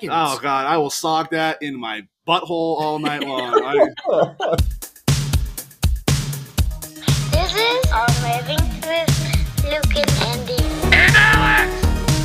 Oh God, I will sock that in my butthole all night long. This is On Living with Luke and Andy. And Alex!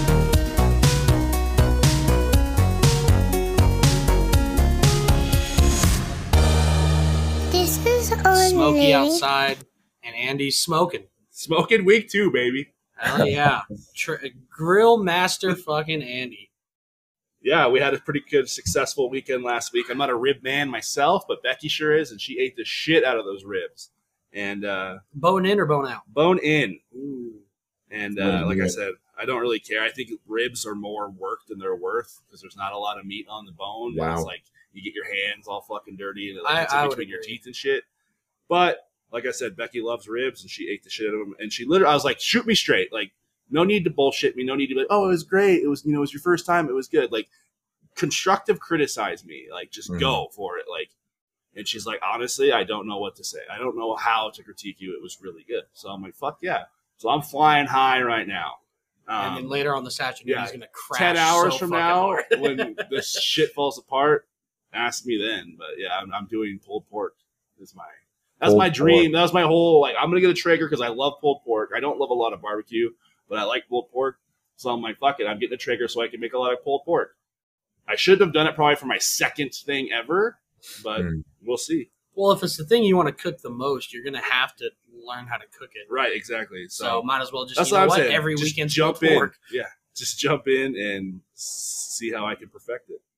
This is On Smoky Living. outside, and Andy's smoking. Smoking week 2, baby. Hell yeah. Grill master fucking Andy. Yeah, we had a pretty good, successful weekend last week. I'm not a rib man myself, but Becky sure is, and she ate the shit out of those ribs. And Bone in or bone out? bone in. Ooh. And like I said, I don't really care. I think ribs are more work than they're worth because there's not a lot of meat on the bone. Wow. It's like you get your hands all fucking dirty and it I gets in would between your agree. teeth and shit. But like I said, Becky loves ribs and she ate the shit out of them. And she literally, I was like, shoot me straight. Like, no need to bullshit me. No need to be like, oh, it was great. It was, it was your first time. It was good. Like, constructive criticize me. Like, just go for it. Like, and she's like, honestly, I don't know what to say. I don't know how to critique you. It was really good. So I'm like, fuck yeah. So I'm flying high right now. And then later on this afternoon, yeah, he's going to crash 10 hours so from fucking now, hard. when this shit falls apart, ask me then. But yeah, I'm doing pulled pork. That's Pulled my dream. pork. That was my whole, like, I'm going to get a Traeger because I love pulled pork. I don't love a lot of barbecue, but I like pulled pork. So I'm like, fuck it. I'm getting a Traeger so I can make a lot of pulled pork. I should have done it probably for my second thing ever, but we'll see. Well, if it's the thing you want to cook the most, you're going to have to learn how to cook it. Right, exactly. So might as well just, that's you know what what? I'm saying. Every Just weekend jump pulled in. pork. Yeah, just jump in and see how I can perfect it.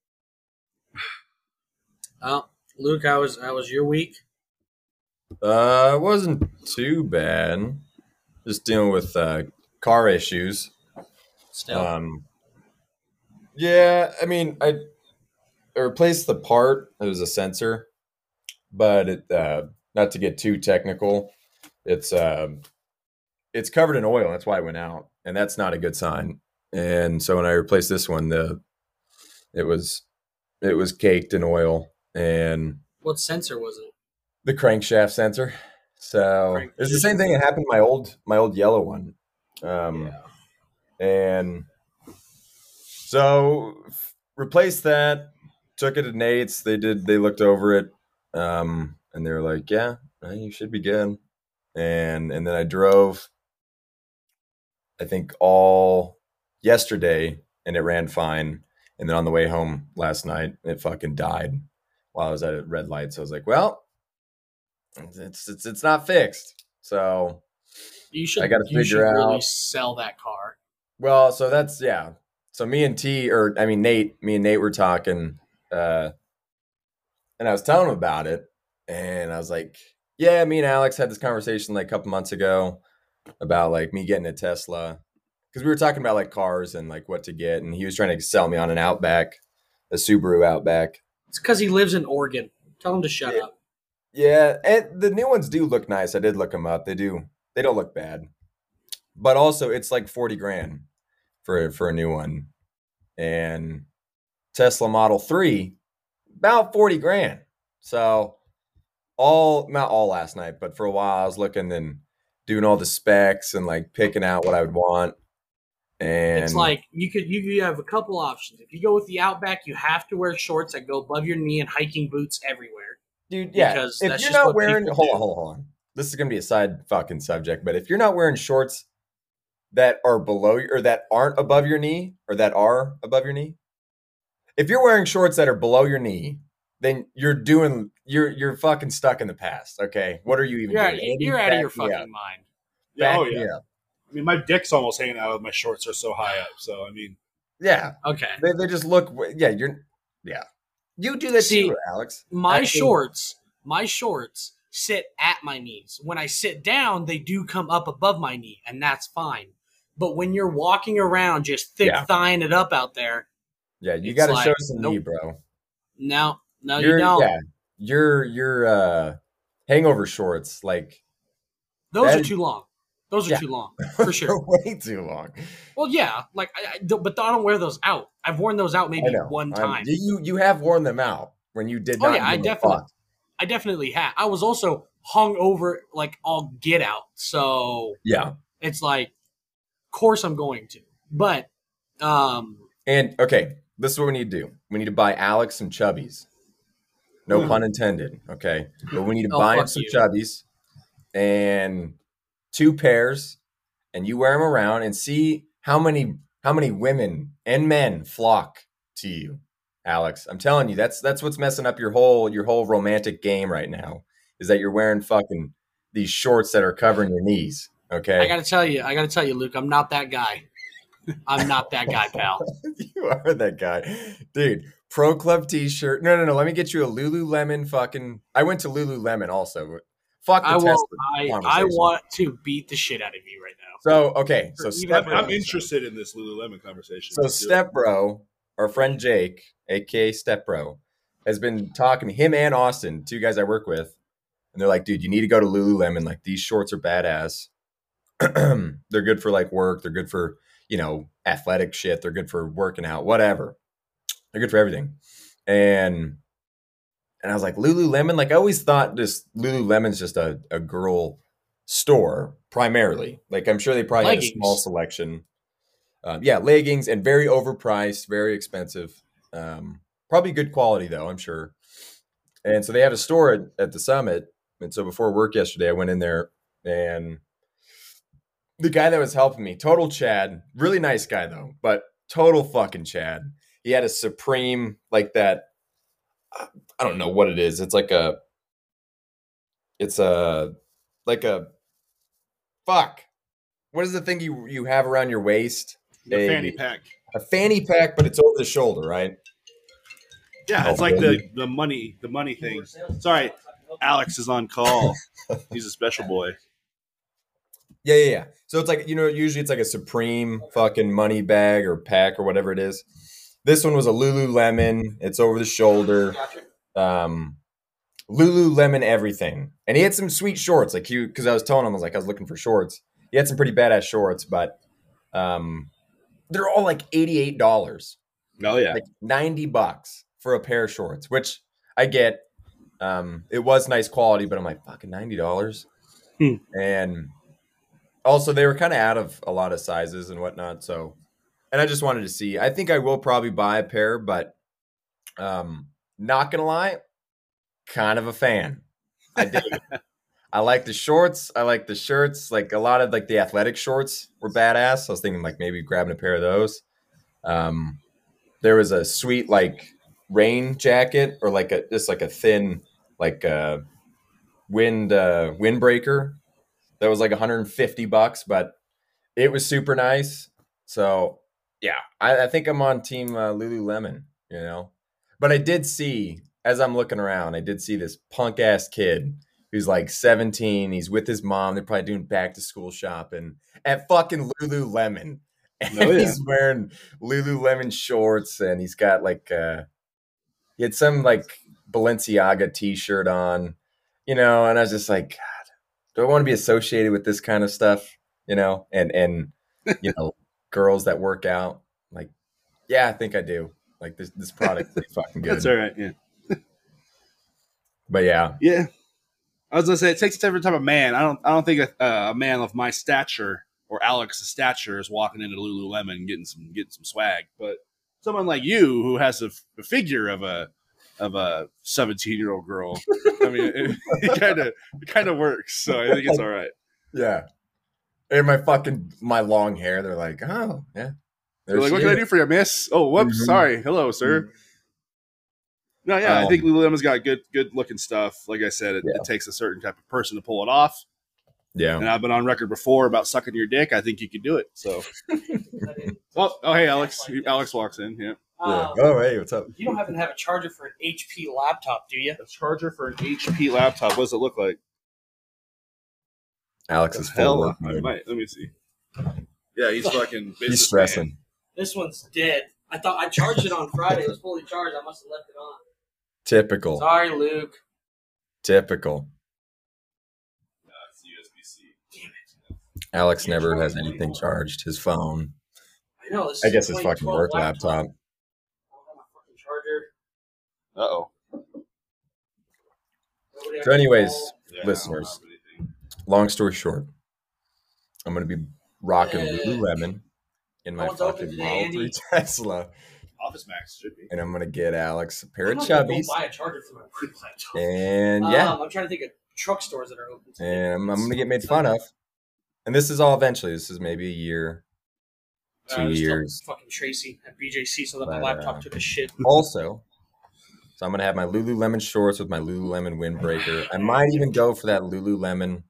Luke, how was your week? It wasn't too bad. Just dealing with car issues. Still. Yeah, I mean, I replaced the part. It was a sensor, but it not to get too technical. It's covered in oil. That's why it went out, and that's not a good sign. And so when I replaced this one, it was caked in oil, and What sensor was it? the crankshaft sensor. So it's the same thing that happened to my old yellow one. And so replaced that, took it to Nate's. They looked over it. And they were like, yeah, you should be good. And then I drove, I think all yesterday, and it ran fine. And then on the way home last night, it fucking died while I was at a red light. So I was like, well, it's not fixed. So You I got to you figure out. really sell that car. Well, so that's, yeah. So me and Nate were talking, and I was telling him about it, and I was like, yeah, me and Alex had this conversation like a couple months ago about like me getting a Tesla, because we were talking about like cars and like what to get, and he was trying to sell me on an Outback, a Subaru Outback. It's because he lives in Oregon. Tell him to shut up. Yeah, and the new ones do look nice. I did look them up. They do. They don't look bad. But also, it's like $40,000 for a new one, and Tesla Model 3 about $40,000. So not all last night, but for a while I was looking and doing all the specs and like picking out what I would want. And It's like you have a couple options. If you go with the Outback, you have to wear shorts that go above your knee and hiking boots everywhere. dude, yeah. because If that's you're just not what wearing, people hold on. This is gonna be a side fucking subject, but if you're not wearing shorts that are below or that aren't above your knee or that are above your knee, if you're wearing shorts that are below your knee, then you're fucking stuck in the past. Okay, what are you even doing? You're out of your Back me fucking up. mind. Yeah, Back oh me yeah. up. I mean, my dick's almost hanging out of my shorts are so high up. So I mean, Yeah, Okay. they just look. Yeah, you do that See, too, Alex. My I- shorts sit at my knees. When I sit down, they do come up above my knee, and that's fine. But when you're walking around just thick thighing it up out there, Yeah, you it's got to like, show some knee, nope. bro. no, you don't. Yeah, your hangover shorts, like Those that are is- too long. Those are Yeah. too long, for sure. way too long. Well, yeah, like, but I don't wear those out. I've worn those out I maybe know. one time. You have worn them out when you did Oh not. yeah, I give a definitely, fuck. I definitely have. I was also hung over like all get out, so Yeah, it's like, of course I'm going to. But and okay, this is what we need to do. We need to buy Alex some chubbies. No pun intended. Okay, but we need to buy him some chubbies and 2 pairs, and you wear them around and see how many women and men flock to you, Alex. I'm telling you, that's what's messing up your whole romantic game right now. Is that you're wearing fucking these shorts that are covering your knees. Okay. I gotta tell you, Luke, I'm not that guy. I'm not that guy, pal. You are that guy. Dude, Pro Club t-shirt. No. Let me get you a Lululemon fucking. I went to Lululemon also. Fuck the I want to beat the shit out of you right now. So, okay. So I'm interested in this Lululemon conversation. So Step Bro, our friend Jake, aka Step Bro, has been talking to him and Austin, 2 guys I work with. And they're like, dude, you need to go to Lululemon. Like, these shorts are badass. They're good for like work. They're good for, athletic shit. They're good for working out, whatever. They're good for everything. And I was like, Lululemon? Like, I always thought Lululemon's just a girl store primarily. Like, I'm sure they probably had a small selection. Leggings, and very overpriced, very expensive. Probably good quality though, I'm sure. And so they had a store at the Summit. And so before work yesterday, I went in there, and the guy that was helping me, total Chad, really nice guy though, but total fucking Chad. He had a Supreme, like that. I don't know what it is. It's like a fuck. What is the thing you have around your waist? A fanny pack. A fanny pack, but it's over the shoulder, right? Yeah, it's like the money thing. Sorry, Alex is on call. He's a special boy. Yeah. So it's like, usually it's like a Supreme fucking money bag or pack or whatever it is. This one was a Lululemon. It's over the shoulder. Lululemon everything. And he had some sweet shorts. Like, because I was telling him, I was looking for shorts. He had some pretty badass shorts, but they're all like $88. Oh yeah. Like $90 for a pair of shorts, which I get. It was nice quality, but I'm like, fucking $90. And also they were kind of out of a lot of sizes and whatnot. So, and I just wanted to see. I think I will probably buy a pair, but not gonna lie, kind of a fan. I dig it. I like the shorts. I like the shirts. Like, a lot of like the athletic shorts were badass. I was thinking like maybe grabbing a pair of those. There was a sweet like rain jacket, or like just like a thin like windbreaker that was like $150, but it was super nice. So yeah, I think I'm on team Lululemon, But I did see, as I'm looking around, I did see this punk ass kid who's like 17. He's with his mom. They're probably doing back to school shopping at fucking Lululemon. And he's wearing Lululemon shorts, and he's got like he had some like Balenciaga t-shirt on, and I was just like, God, do I want to be associated with this kind of stuff, and girls that work out? Like, yeah, I think I do. Like, this product is fucking good. That's all right, yeah. But yeah. Yeah. I was gonna say, it takes a different type of man. I don't think a man of my stature or Alex's stature is walking into Lululemon and getting some swag. But someone like you, who has a figure of a 17-year-old girl, I mean, it kind of works. So I think it's all right. Yeah. And my long hair, they're like, oh yeah. They're like, what can I do for you, miss? Oh, whoops, sorry. Hello, sir. Mm-hmm. No, yeah, I think Lululemon's got good looking stuff. Like I said, it takes a certain type of person to pull it off. Yeah. And I've been on record before about sucking your dick. I think you could do it. So. oh, hey, Alex. Alex walks in. Yeah. Oh, hey, what's up? You don't happen to have a charger for an HP laptop, do you? A charger for an HP laptop. What does it look like? Alex is full work mode. Let me see. Yeah, he's fucking. He's stressing. Man. This one's dead. I thought I charged it on Friday. It was fully charged. I must have left it on. Typical. Sorry, Luke. Typical. It's USB-C. Damn it. Alex never has anything charged. His phone. I know. I guess his fucking work laptop. I don't have my fucking charger. Uh-oh. So anyways, listeners, long story short, I'm going to be rocking Lululemon in my fucking Model 3 Tesla Office Max should be. and I'm gonna get Alex a pair I'm of not gonna go chubbies. buy a charger for my laptop. And yeah, I'm trying to think of truck stores that are open. and I'm gonna get made fun of. And this is all eventually. This is maybe a year, 2 years. Fucking Tracy at BJC so that my But, laptop took a shit. Also, so I'm gonna have my Lululemon shorts with my Lululemon windbreaker. I might even go for that Lululemon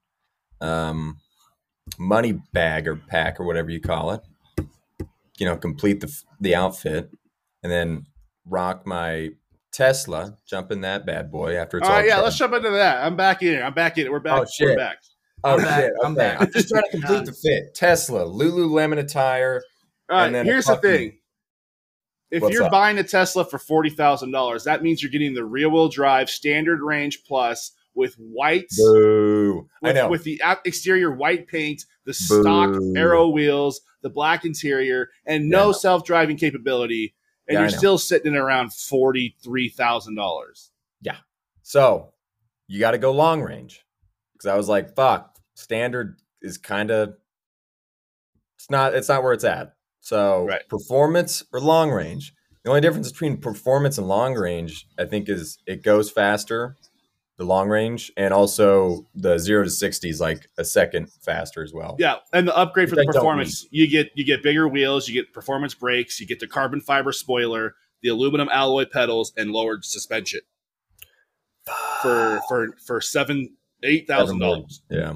money bag or pack or whatever you call it. You know, complete the outfit, and then rock my Tesla. Jump in that bad boy after it's All right, yeah, done. let's jump into that. I'm back in it. We're back. Oh, shit. We're back. Oh I'm back. shit! I'm Okay. back. I'm just trying to complete the fit. Tesla, Lululemon attire. All right, And then here's the fucking- thing. If What's you're up? buying a Tesla for $40,000, that means you're getting the rear-wheel drive standard range plus with white, Boo! I with, know. with the exterior white paint, the stock Boo. aero wheels, the black interior, and no Yeah. self-driving capability, and Yeah, I you're know. still sitting at around $43,000. So you got to go long range because I was like, fuck, standard is kind of it's not where it's at. So Right. performance or long range. The only difference between performance and long range, I think, is it goes faster, the long range, and also the 0 to 60 is like a second faster as well. Yeah, and the upgrade for Which the I don't performance, you get bigger wheels, you get performance brakes, you get the carbon fiber spoiler, the aluminum alloy pedals, and lowered suspension for $8,000. Yeah.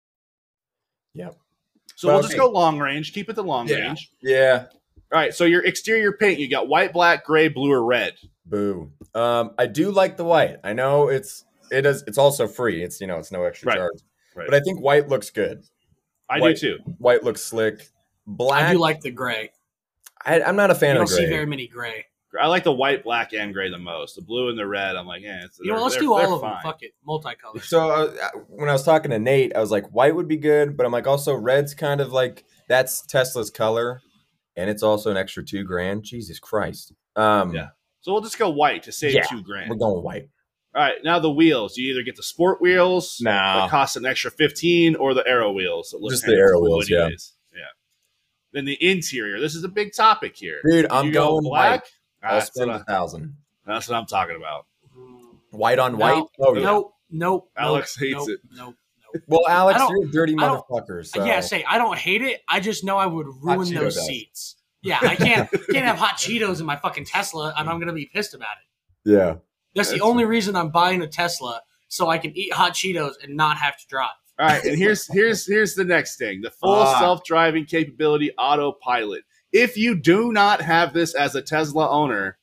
Yep. So Well, we'll just okay. go long range. Keep it the long Yeah. range. Yeah. All right. So your exterior paint, you got white, black, gray, blue, or red. Boo. I do like the white. I know it's also free. It's it's no extra Right. charge. Right. But I think white looks good. I White- do too. White looks slick. Black. I do like the gray. I'm not a fan You of don't the see gray. very many gray. I like the white, black, and gray the most. The blue and the red, I'm like, yeah. You know, let's do all of them. Fuck it, multicolored. So when I was talking to Nate, I was like, white would be good, but I'm like, also red's kind of like that's Tesla's color, and it's also an extra $2,000. Jesus Christ. Yeah. So we'll just go white to save Yeah, $2,000. We're going white. All right. Now the wheels. You either get the sport wheels Nah. that cost an extra 15, or the aero wheels. That look Just kind the of aero cool wheels, yeah. anyways. Yeah. Then the interior. This is a big topic here. Dude, Do I'm you go going black. I'll That's spend what $1,000. that's what I'm talking about. White on white? No, Oh, yeah. nope. Alex hates it. Nope. Well, Alex, I don't- you're a dirty I don't- motherfucker. So. Yeah, say I don't hate it. I just know I would ruin Cheeto those does. seats. Yeah, I can't have hot Cheetos in my fucking Tesla, and I'm gonna be pissed about it. Yeah. That's the only reason I'm buying a Tesla, so I can eat hot Cheetos and not have to drive. All right, and here's the next thing: the full Fuck. self-driving capability autopilot. If you do not have this as a Tesla owner,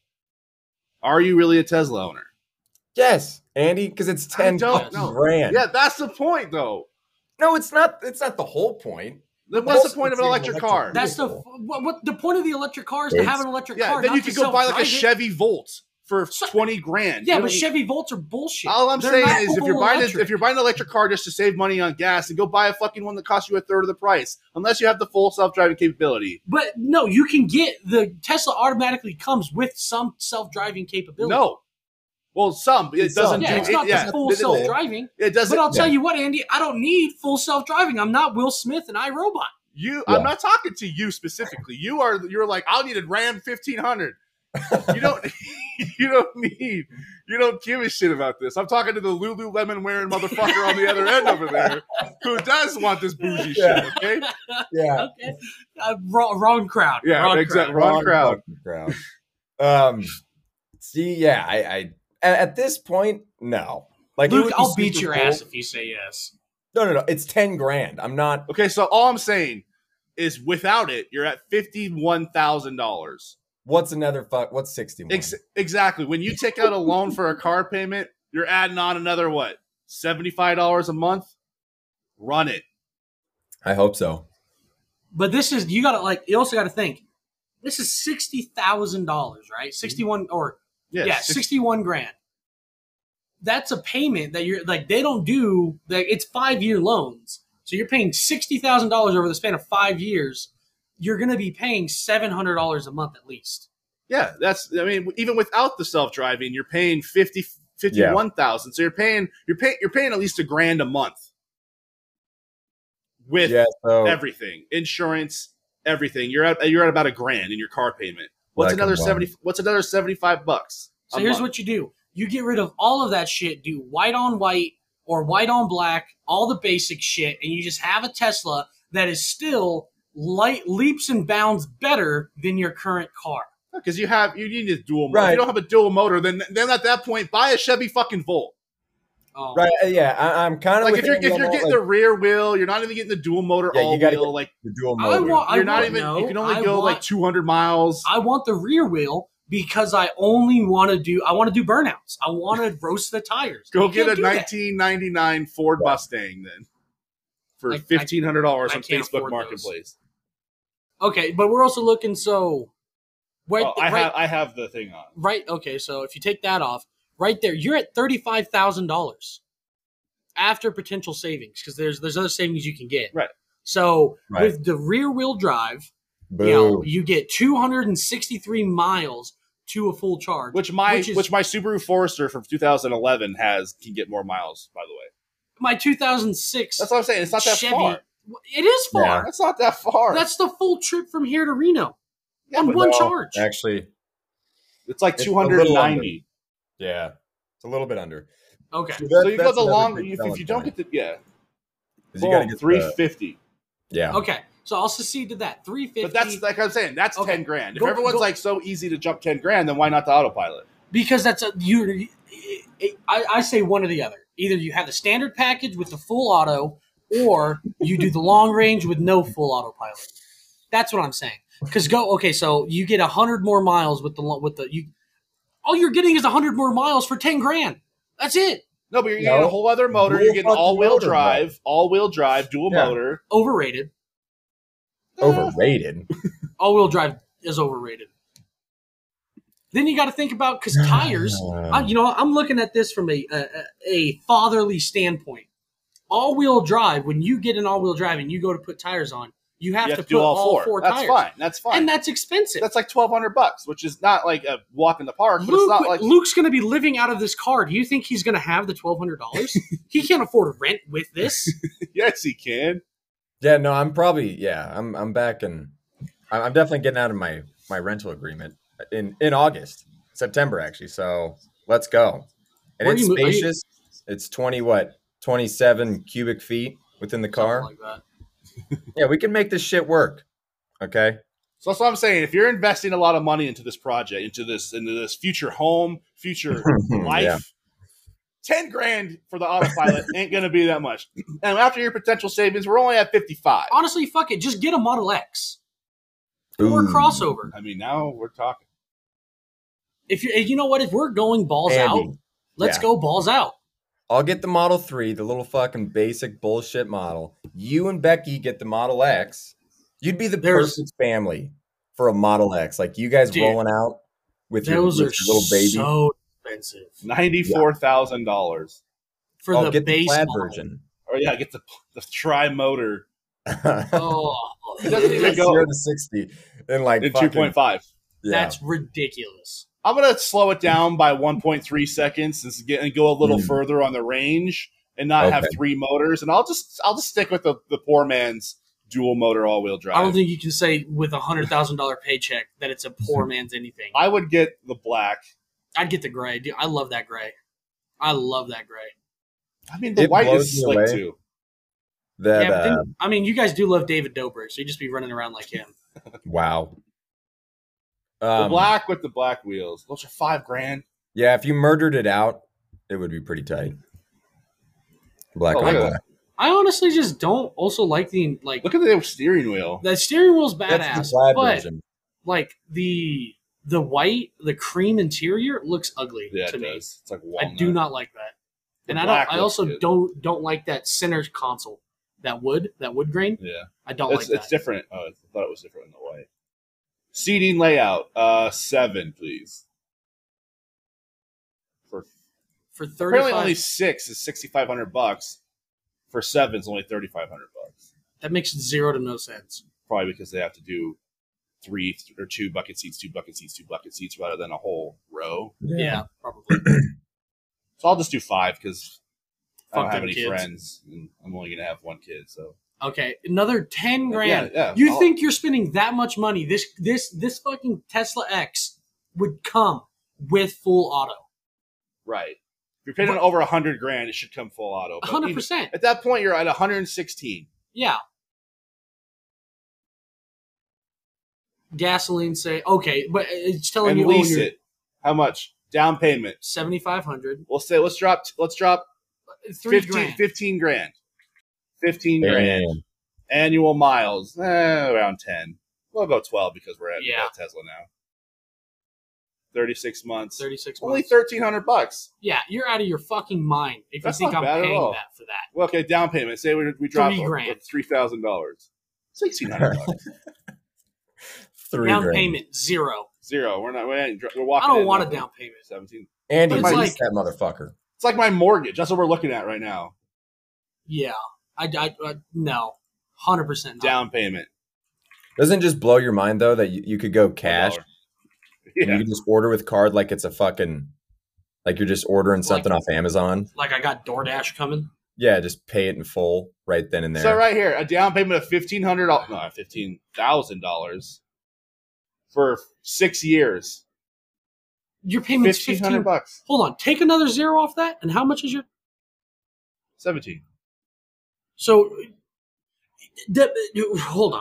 are you really a Tesla owner? Yes, Andy, because it's 10 don't know. grand. Yeah, that's the point, though. No, it's not. It's not the whole point. Then what's the Most point of it's an an electric electric car? That's the what the point of the electric car is to have an electric Yeah, car. then not you to could go buy like a self-drive it. Chevy Volt for So- $20,000. Yeah, You but know, Chevy Volts are bullshit. all I'm They're saying not is, if full you're electric. buying an electric car just to save money on gas, then go buy a fucking one that costs you a third of the price. Unless you have the full self-driving capability. But no, you can get the Tesla automatically comes with some self-driving capability. No. Well, some it It's some. doesn't. Yeah, do, it's not yeah, the full it- self-driving. it doesn't. But I'll tell yeah. you what, Andy, I don't need full self-driving. I'm not Will Smith and iRobot. You, Yeah. I'm not talking to you specifically. You're like, I need a Ram 1500. You don't, you don't give a shit about this. I'm talking to the Lululemon wearing motherfucker on the other end over there who does want this bougie Yeah. shit. Okay, Yeah. Okay, wrong crowd. yeah, wrong exactly. crowd. Wrong crowd. fucking crowd. See, yeah, I at this point, no. Like, it would Luke, be I'll beat super your cool. ass if you say yes. No. It's 10 grand. I'm not. Okay, so all I'm saying is, without it, you're at $51,000. What's another fuck? What's 61? Exactly. When you take out a loan for a car payment, you're adding on another what? $75 a month. Run it. I hope so. But this is you also got to think. This is $60,000, right? 61 or Yeah, 61 grand. That's a payment that you're like they don't do. Like it's 5-year loans, so you're paying $60,000 over the span of 5 years. You're going to be paying $700 a month at least. Yeah, that's. I mean, even without the self-driving, you're paying 51,000. So you're paying at least $1,000 a month with Yeah. So everything, insurance, everything. You're at about $1,000 in your car payment. What's Black and another white. 70? What's another $75? So here's what you do. You get rid of all of that shit, do white on white or white on black, all the basic shit, and you just have a Tesla that is still leaps and bounds better than your current car. Because you need a dual motor. Right. If you don't have a dual motor, then at that point, buy a Chevy fucking Volt. Oh. Right? Yeah, I'm kind of Like if you're getting the rear wheel, you're not even getting the dual motor all you gotta wheel. get Like the dual I motor. want- you're not want- even. no, you can only I go like want- 200 miles. I want the rear wheel because I want to do burnouts. I want to roast the tires. Go You get a can't do that. 1999 Ford Mustang then for I $1,500 on can't Facebook afford Marketplace. Okay, but we're also looking I have the thing on. right. Okay, so if you take that off, right there, you're at $35,000 after potential savings because there's other savings you can get. Right. So Right. with the rear wheel drive, Boo. you get 263 miles to a full charge, Which my is- Subaru Forester from 2011 can get more miles. By the way, my 2006 that's what I'm saying. It's not that Chevy. far. It is far. Yeah. That's not that far. That's the full trip from here to Reno Yeah, on but one No, charge. Actually, it's like it's a little 290. yeah, it's a little bit under. Okay. So So you go that's the another long. big If selling you don't point, get the is you gotta boom, get 350. yeah. Okay. So I'll secede to that. 350. But that's like I'm saying. That's Okay. 10 grand. If Go- everyone's go- like so easy to jump 10 grand, then why not the autopilot? because that's I say one or the other. Either you have the standard package with the full auto, or you do the long range with no full autopilot. That's what I'm saying. Because so you get 100 more miles with all you're getting is 100 more miles for 10 grand. That's it. No, but you're No. getting a whole other motor. Dual You're getting fucking all-wheel drive, dual Yeah. motor. Overrated. Overrated. All-wheel drive is overrated. Then you got to think about because tires. I'm looking at this from a fatherly standpoint. All-wheel drive. When you get an all-wheel drive and you go to put tires on, you have You to have to put do all four. That's tires. fine. That's fine. And that's expensive. That's like $1,200, which is not like a walk in the park, but it's Luke, not like Luke's going to be living out of this car. Do you think he's going to have the $1,200? He can't afford rent with this. yes, he can. Yeah, no, I'm probably I'm back and I'm definitely getting out of my rental agreement in August, September actually. So let's go. And Where it's are you- spacious. It's 27 cubic feet within the car. Something like that. Yeah, we can make this shit work. Okay. So that's what I'm saying. If you're investing a lot of money into this project, into this future home, future life, Yeah. 10 grand for the autopilot ain't gonna be that much. And after your potential savings, we're only at 55. Honestly, fuck it. Just get a Model X or a Ooh. crossover. I mean, now we're talking. If you know what, if we're going balls Andy, out, let's yeah. go balls out. I'll get the Model 3, the little fucking basic bullshit model. You and Becky get the Model X. You'd be the There's- perfect family for a Model X. Like you guys Dude, rolling out with your, Those with are your little baby. so expensive $94,000. for Oh, the get the base plaid model. version. Or yeah, get the tri-motor Oh, It doesn't even go 0 to 60 in like in fucking- 2.5. Yeah. that's ridiculous. I'm gonna slow it down by 1.3 seconds and go a little further on the range and not have Okay. 3 motors. And I'll just stick with the poor man's dual motor all-wheel drive. I don't think you can say with $100,000 paycheck that it's a poor man's anything. I would get the black. I'd get the gray. Dude, I love that gray. I love that gray. I mean, the It white blows is me slick away. too. that Yeah, but then, I mean, you guys do love David Dobrik, so you just be running around like him. wow. The black with the black wheels. Those are $5,000. Yeah, if you murdered it out, it would be pretty tight. Black Oh, on look at black. that. I honestly just don't also like the Look at the steering wheel. the steering wheel's That's badass, the plaid but version. like the white, the cream interior looks ugly Yeah, to it me. does. It's like I walnut. do not like that, The and I black don't. I looks also good. don't like that center console, that wood grain. Yeah, I don't like that. it's different. Oh, I thought it was different in the white. Seating layout. 7, please. For For apparently 35, only 6 is $6,500. For 7 is only $3,500. that makes 0 to no sense. Probably because they have to do 3 or 2 bucket seats, 2 bucket seats, 2 bucket seats, rather than a whole row. Yeah, probably. So I'll just do 5 because I don't Fuck have them any kids. friends, and I'm only gonna have one kid. So Okay, another 10 grand. Yeah. You think you're spending that much money? This fucking Tesla X would come with full auto. Right. If you're paying over $100,000, it should come full auto. But 100%. At that point, you're at 116. Yeah. Gasoline, say okay, but it's telling And you lease it. How much? Down payment. 7,500. We'll say let's drop 3 grand. 15 grand. 15 grand. Damn. Annual miles, around 10. We'll go 12 because we're at Tesla now. 36 months. 36 Only months. $1,300. Yeah, you're out of your fucking mind if That's you think not I'm bad at paying all. that for that. Well, okay, down payment. Say we drop $3 grand. $3,000. $1,600. Down $3,000. payment, 0. Zero. We're I walking. don't in want a at down payment. 17. And you It's might like- lease that motherfucker. It's like my mortgage. That's what we're looking at right now. Yeah, I no, 100% not. Down payment. Doesn't it just blow your mind though that you could go cash $1. and Yeah. you can just order with card like it's a fucking like you're just ordering something off Amazon. Like I got DoorDash coming. Yeah, just pay it in full right then and there. So right here, a down payment of $15,000 for 6 years. Your payment's 15. $1,500. Hold on, take another 0 off that, and how much is your? 17. So, hold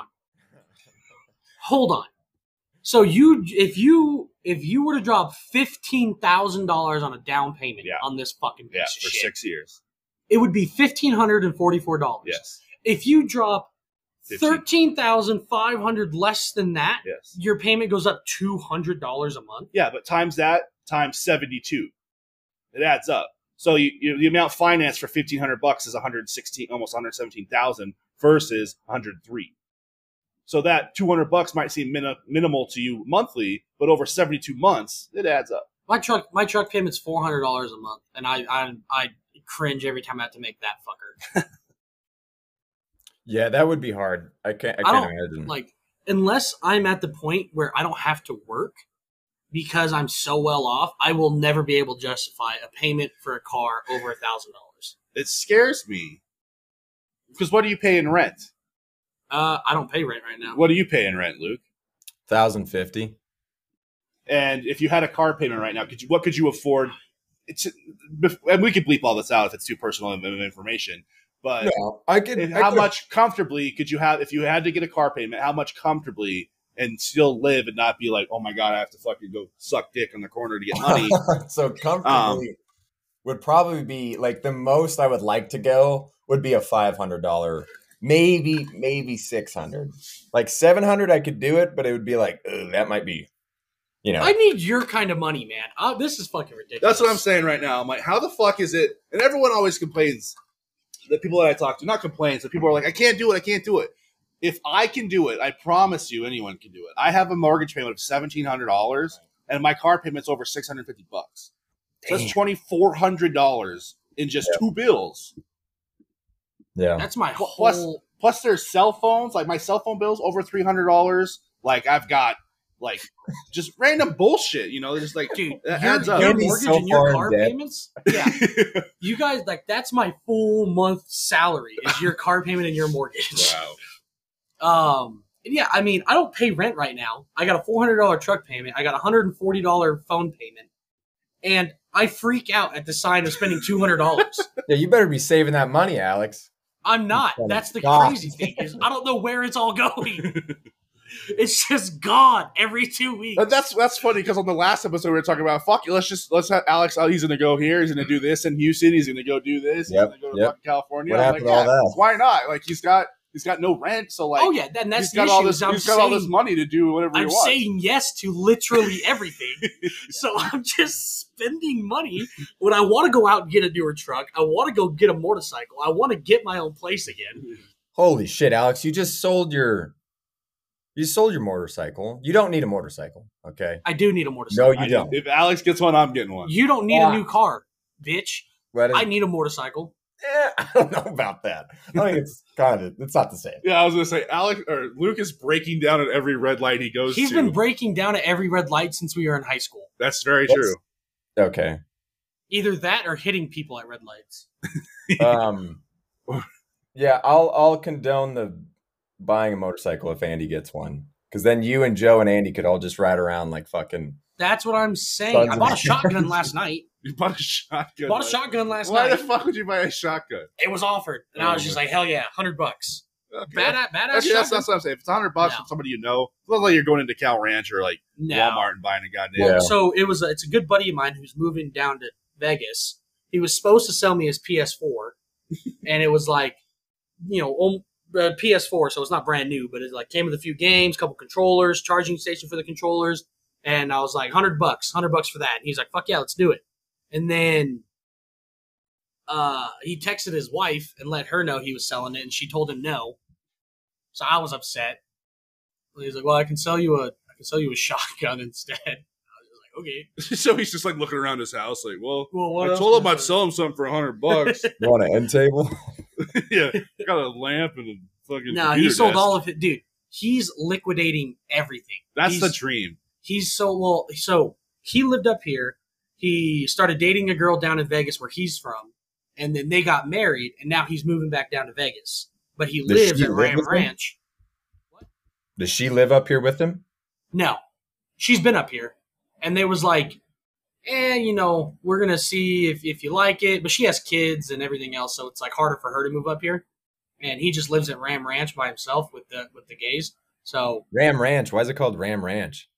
on. So if you were to drop $15,000 on a down payment on this fucking piece of For shit, 6 years. it would be $1,544. Yes. If you drop 15. $13,500 less than that, Yes. your payment goes up $200 a month. Yeah, but times that times 72. It adds up. So the amount financed for $1,500 is 116, almost 117,000 versus 103. So that $200 might seem minimal to you monthly, but over 72 months, it adds up. My truck payment's $400 a month, and I cringe every time I have to make that fucker. Yeah, that would be hard. I can't don't imagine. like unless I'm at the point where I don't have to work because I'm so well off. I will never be able to justify a payment for a car over $1,000. It scares me because what do you pay in rent? I don't pay rent right now. What do you pay in rent, Luke? $1,050. And if you had a car payment right now, what could you afford? And we could bleep all this out if it's too personal information. But No, I could. how much comfortably could you have if you had to get a car payment? How much comfortably and still live and not be like, oh my god, I have to fucking go suck dick on the corner to get money? So comfortably would probably be like the most I would like to go would be a $500, maybe $600, like $700. I could do it, but it would be like that might be, I need your kind of money, man. This is fucking ridiculous. That's what I'm saying right now. I'm like, how the fuck is it? And everyone always complains. The people that I talk to, not complains, but people are like, I can't do it. If I can do it, I promise you anyone can do it. I have a mortgage payment of $1,700 and my car payment's over $650. So that's $2,400 in just 2 bills. Yeah. That's my Plus- whole. Plus there's cell phones, like my cell phone bill's over $300. Like I've got like just random bullshit, just like Dude, that your, adds up. your Andy's mortgage so and your far in car debt. payments? Yeah. You guys, that's my full month salary is your car payment and your mortgage. Wow. Yeah, I mean, I don't pay rent right now. I got a $400 truck payment. I got a $140 phone payment. And I freak out at the sign of spending $200. Yeah, you better be saving that money, Alex. I'm not. Oh, That's the God. crazy thing is I don't know where it's all going. It's just gone every 2 weeks. But that's funny because on the last episode we were talking about fuck it, let's have Alex. He's gonna go here. He's gonna do this in Houston. He's gonna go do this. Yep, He's gonna go to yep. fucking California. What I'm happened like, to all that? why not? Like he's got no rent, so like Oh yeah, then that's he's the got issue. all this. is I'm He's got all this saying- money to do whatever he I'm wants. saying yes to literally everything. So I'm just spending money when I want to go out and get a newer truck. I want to go get a motorcycle. I want to get my own place again. Holy shit, Alex! You just sold your motorcycle. You don't need a motorcycle, okay? I do need a motorcycle. No, you don't. If Alex gets one, I'm getting one. You don't need a new car, bitch. What is- I need a motorcycle. I don't know about that. I think it's it's not the same. Yeah, I was gonna say Alex or Luke is breaking down at every red light he goes He's to. been breaking down at every red light since we were in high school. That's very That's- true. Okay. Either that or hitting people at red lights. Yeah, I'll condone the buying a motorcycle if Andy gets one, because then you and Joe and Andy could all just ride around like fucking. That's what I'm saying. Sons I of bought a bitches. shotgun last night. You bought a shotgun. Bought a shotgun last Why night. the fuck would you buy a shotgun? It was offered, and I was just like, hell yeah, $100. Okay. Badass Actually, that's shotgun. what I'm saying. If it's $100 No. from somebody you know, it's not like you're going into Cal Ranch or like No. Walmart and buying a goddamn. Yeah. So it's a good buddy of mine who's moving down to Vegas. He was supposed to sell me his PS4, and it was like, PS4, so it's not brand new, but it like came with a few games, couple controllers, charging station for the controllers, and I was like, $100 for that. And he's like, fuck yeah, let's do it. And then he texted his wife and let her know he was selling it, and she told him no. So I was upset. And he's like, well, I can sell you a shotgun instead. I was just like, okay. So he's just like looking around his house, like, well, Well, I told him I'd sell him something for $100. You want an end table? Yeah, got a lamp and a fucking. No, he sold all of it, dude. He's liquidating everything. That's the dream. He's so he lived up here. He started dating a girl down in Vegas where he's from, and then they got married, and now he's moving back down to Vegas. But he Does lives she at live Ram with him? Ranch. Does she live up here with him? No, she's been up here, and they was like, we're gonna see if you like it. But she has kids and everything else, so it's like harder for her to move up here. And he just lives at Ram Ranch by himself with the gays. So Ram Ranch. Why is it called Ram Ranch?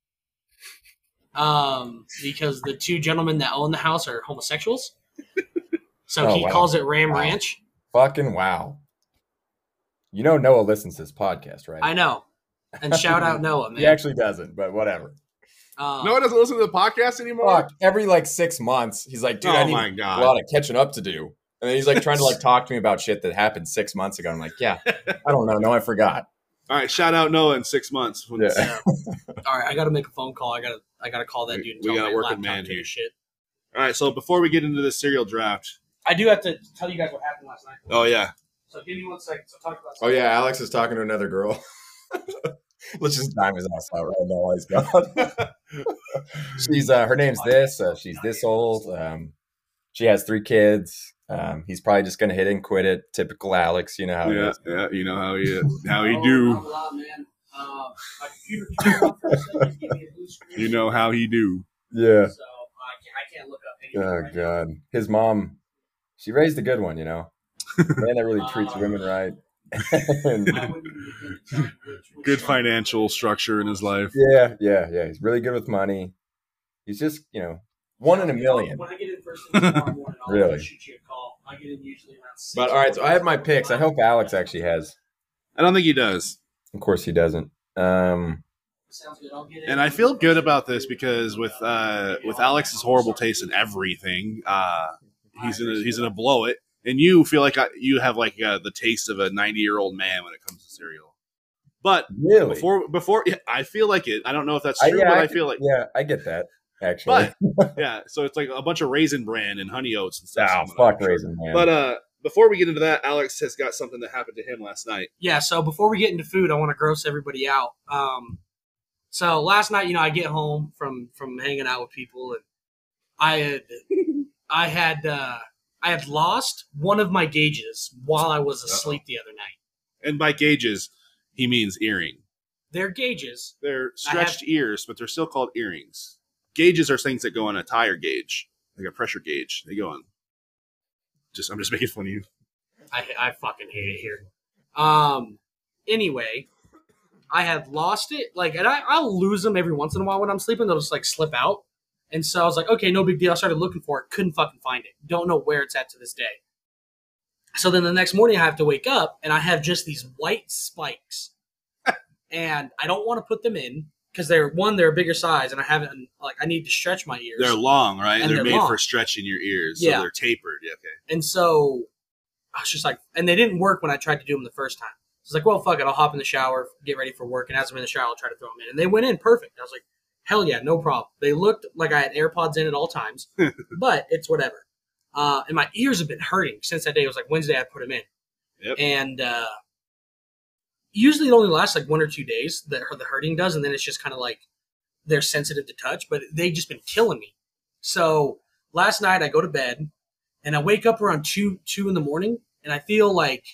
because the two gentlemen that own the house are homosexuals. So Oh, he wow. calls it Ram Wow. Ranch. Fucking wow. You know Noah listens to this podcast, right? I know. And shout out Noah, man. He actually doesn't, but whatever. No one doesn't listen to the podcast anymore. Fuck. Every like 6 months, he's like, dude, Oh I need my a God. lot of catching up to do. And then he's like trying to like talk to me about shit that happened 6 months ago. I'm like, yeah, I don't know. No, I forgot. All right, shout out Noah in 6 months. When Yeah. All right, I got to make a phone call. I got to call that dude. And We tell got a him my working laptop man took a here. Shit. All right, so before we get into the cereal draft, I do have to tell you guys what happened last night. oh yeah, So give me 1 second. So talk about. Oh, yeah. Alex is talking to another girl. Let's just dime his ass out right now while he's gone. She's her name's this. She's this old. She has 3 kids. He's probably just gonna hit it and quit it. Typical Alex, you know how it yeah, is. yeah. You know how he Oh, do. not a lot, man. My computer turned off for a second, gave me a blue screen. You know how he do. Yeah. So I can't look up anything. Oh right now. God. His mom, she raised a good one, you know. Man that really treats women right. And- I wouldn't even begin to tell you which Good one. financial structure in his life. yeah. He's really good with money. He's just, 1 in a million. When I get in first thing tomorrow morning, I'll Really? shoot you a call. I get in usually around 6. But all right, so I have my picks. I hope Alex actually has. I don't think he does. Of course he doesn't. Sounds good. I'll get in. And I feel good about this because with Alex's horrible taste in everything, he's gonna blow it. And you feel like you have like the taste of a 90-year-old man when it comes to cereal. But Really? before yeah, I feel like it. I don't know if that's true, but I feel like yeah, I get that actually. But yeah, so it's like a bunch of Raisin Bran and Honey Oats and stuff. Oh, coming up, fuck I'm sure. Raisin Man. But before we get into that, Alex has got something that happened to him last night. Yeah, so before we get into food, I want to gross everybody out. So last night, I get home from hanging out with people, and I had lost one of my gauges while I was asleep the other night. And by gauges, he means earring. They're gauges. They're stretched ears, but they're still called earrings. Gauges are things that go on a tire gauge, like a pressure gauge. They go on. I'm just making fun of you. I fucking hate it here. Anyway, I had lost it. And I'll lose them every once in a while when I'm sleeping. They'll just slip out. And so I was like, okay, no big deal. I started looking for it. Couldn't fucking find it. Don't know where it's at to this day. So then the next morning I have to wake up and I have just these white spikes. And I don't want to put them in because they're a bigger size and I haven't, I need to stretch my ears. They're long, right? And They're they're made long. for stretching your ears. Yeah. So they're tapered. Yeah, okay. And so I was just and they didn't work when I tried to do them the first time. I was like, well, fuck it. I'll hop in the shower, get ready for work. And as I'm in the shower, I'll try to throw them in. And they went in perfect. I was like, hell yeah, no problem. They looked like I had AirPods in at all times, but it's whatever. And my ears have been hurting since that day. It was Wednesday I put them in. Yep. And usually it only lasts 1 or 2 days, the hurting does. And then it's just kind of they're sensitive to touch, but they've just been killing me. So last night I go to bed and I wake up around 2 in the morning and I feel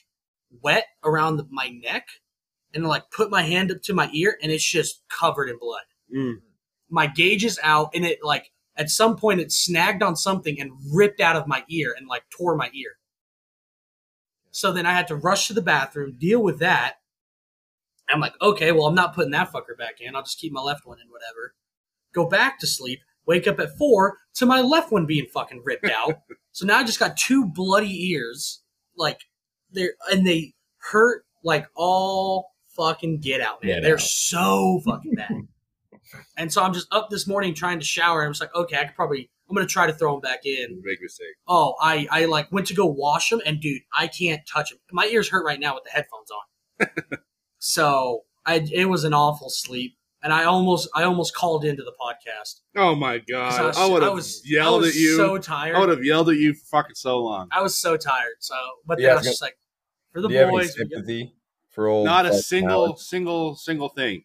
wet around my neck, and like put my hand up to my ear, and it's just covered in blood. Mm. My gauge is out, and it like at some point it snagged on something and ripped out of my ear and like tore my ear. So then I had to rush to the bathroom, deal with that. I'm like, okay, well, I'm not putting that fucker back in. I'll just keep my left one in, whatever. Go back to sleep, wake up at 4 to my left one being fucking ripped out. So now I just got 2 bloody ears, like they hurt like all fucking get out, man. They're so fucking bad. And so I'm just up this morning trying to shower, and I was like, okay, I'm gonna try to throw them back in. Big mistake. Oh, I like went to go wash them, and dude, I can't touch them. My ears hurt right now with the headphones on. So it was an awful sleep, and I almost called into the podcast. Oh my god! 'Cause I would have yelled at you. So tired. I would have yelled at you for fucking so long. I was so tired. So, but Yeah, then I was just like, for the Do you have any boys, we got- sympathy for old? Not a fucking Alex? single thing.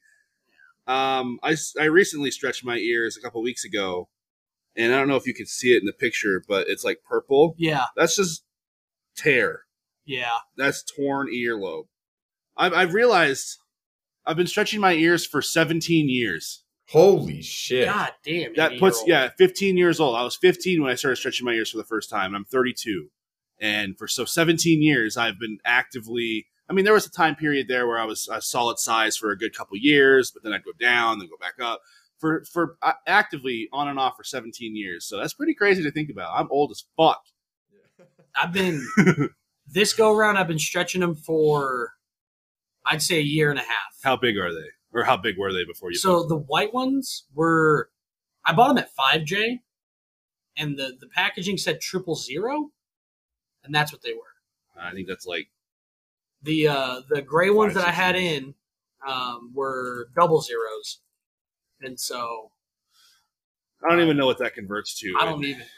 I recently stretched my ears a couple weeks ago, and I don't know if you can see it in the picture, but it's like purple. yeah, That's just tear. yeah. That's torn earlobe. I've realized I've been stretching my ears for 17 years. Holy shit! God damn. That 80-year-old. puts 15 years old. I was 15 when I started stretching my ears for the first time. I'm 32, and for 17 years I've been actively. I mean, there was a time period there where I was a solid size for a good couple years, but then I'd go down, then go back up. For actively on and off for 17 years. So that's pretty crazy to think about. I'm old as fuck. I've been this go around. I've been stretching them for, I'd say, a year and a half. How big are they? Or how big were they before you? So the white ones were, I bought them at 5J, and the packaging said 000, and that's what they were. I think that's like The gray ones 5, that I 6 had inches. in were 00s, and so I don't even know what that converts to. I don't even.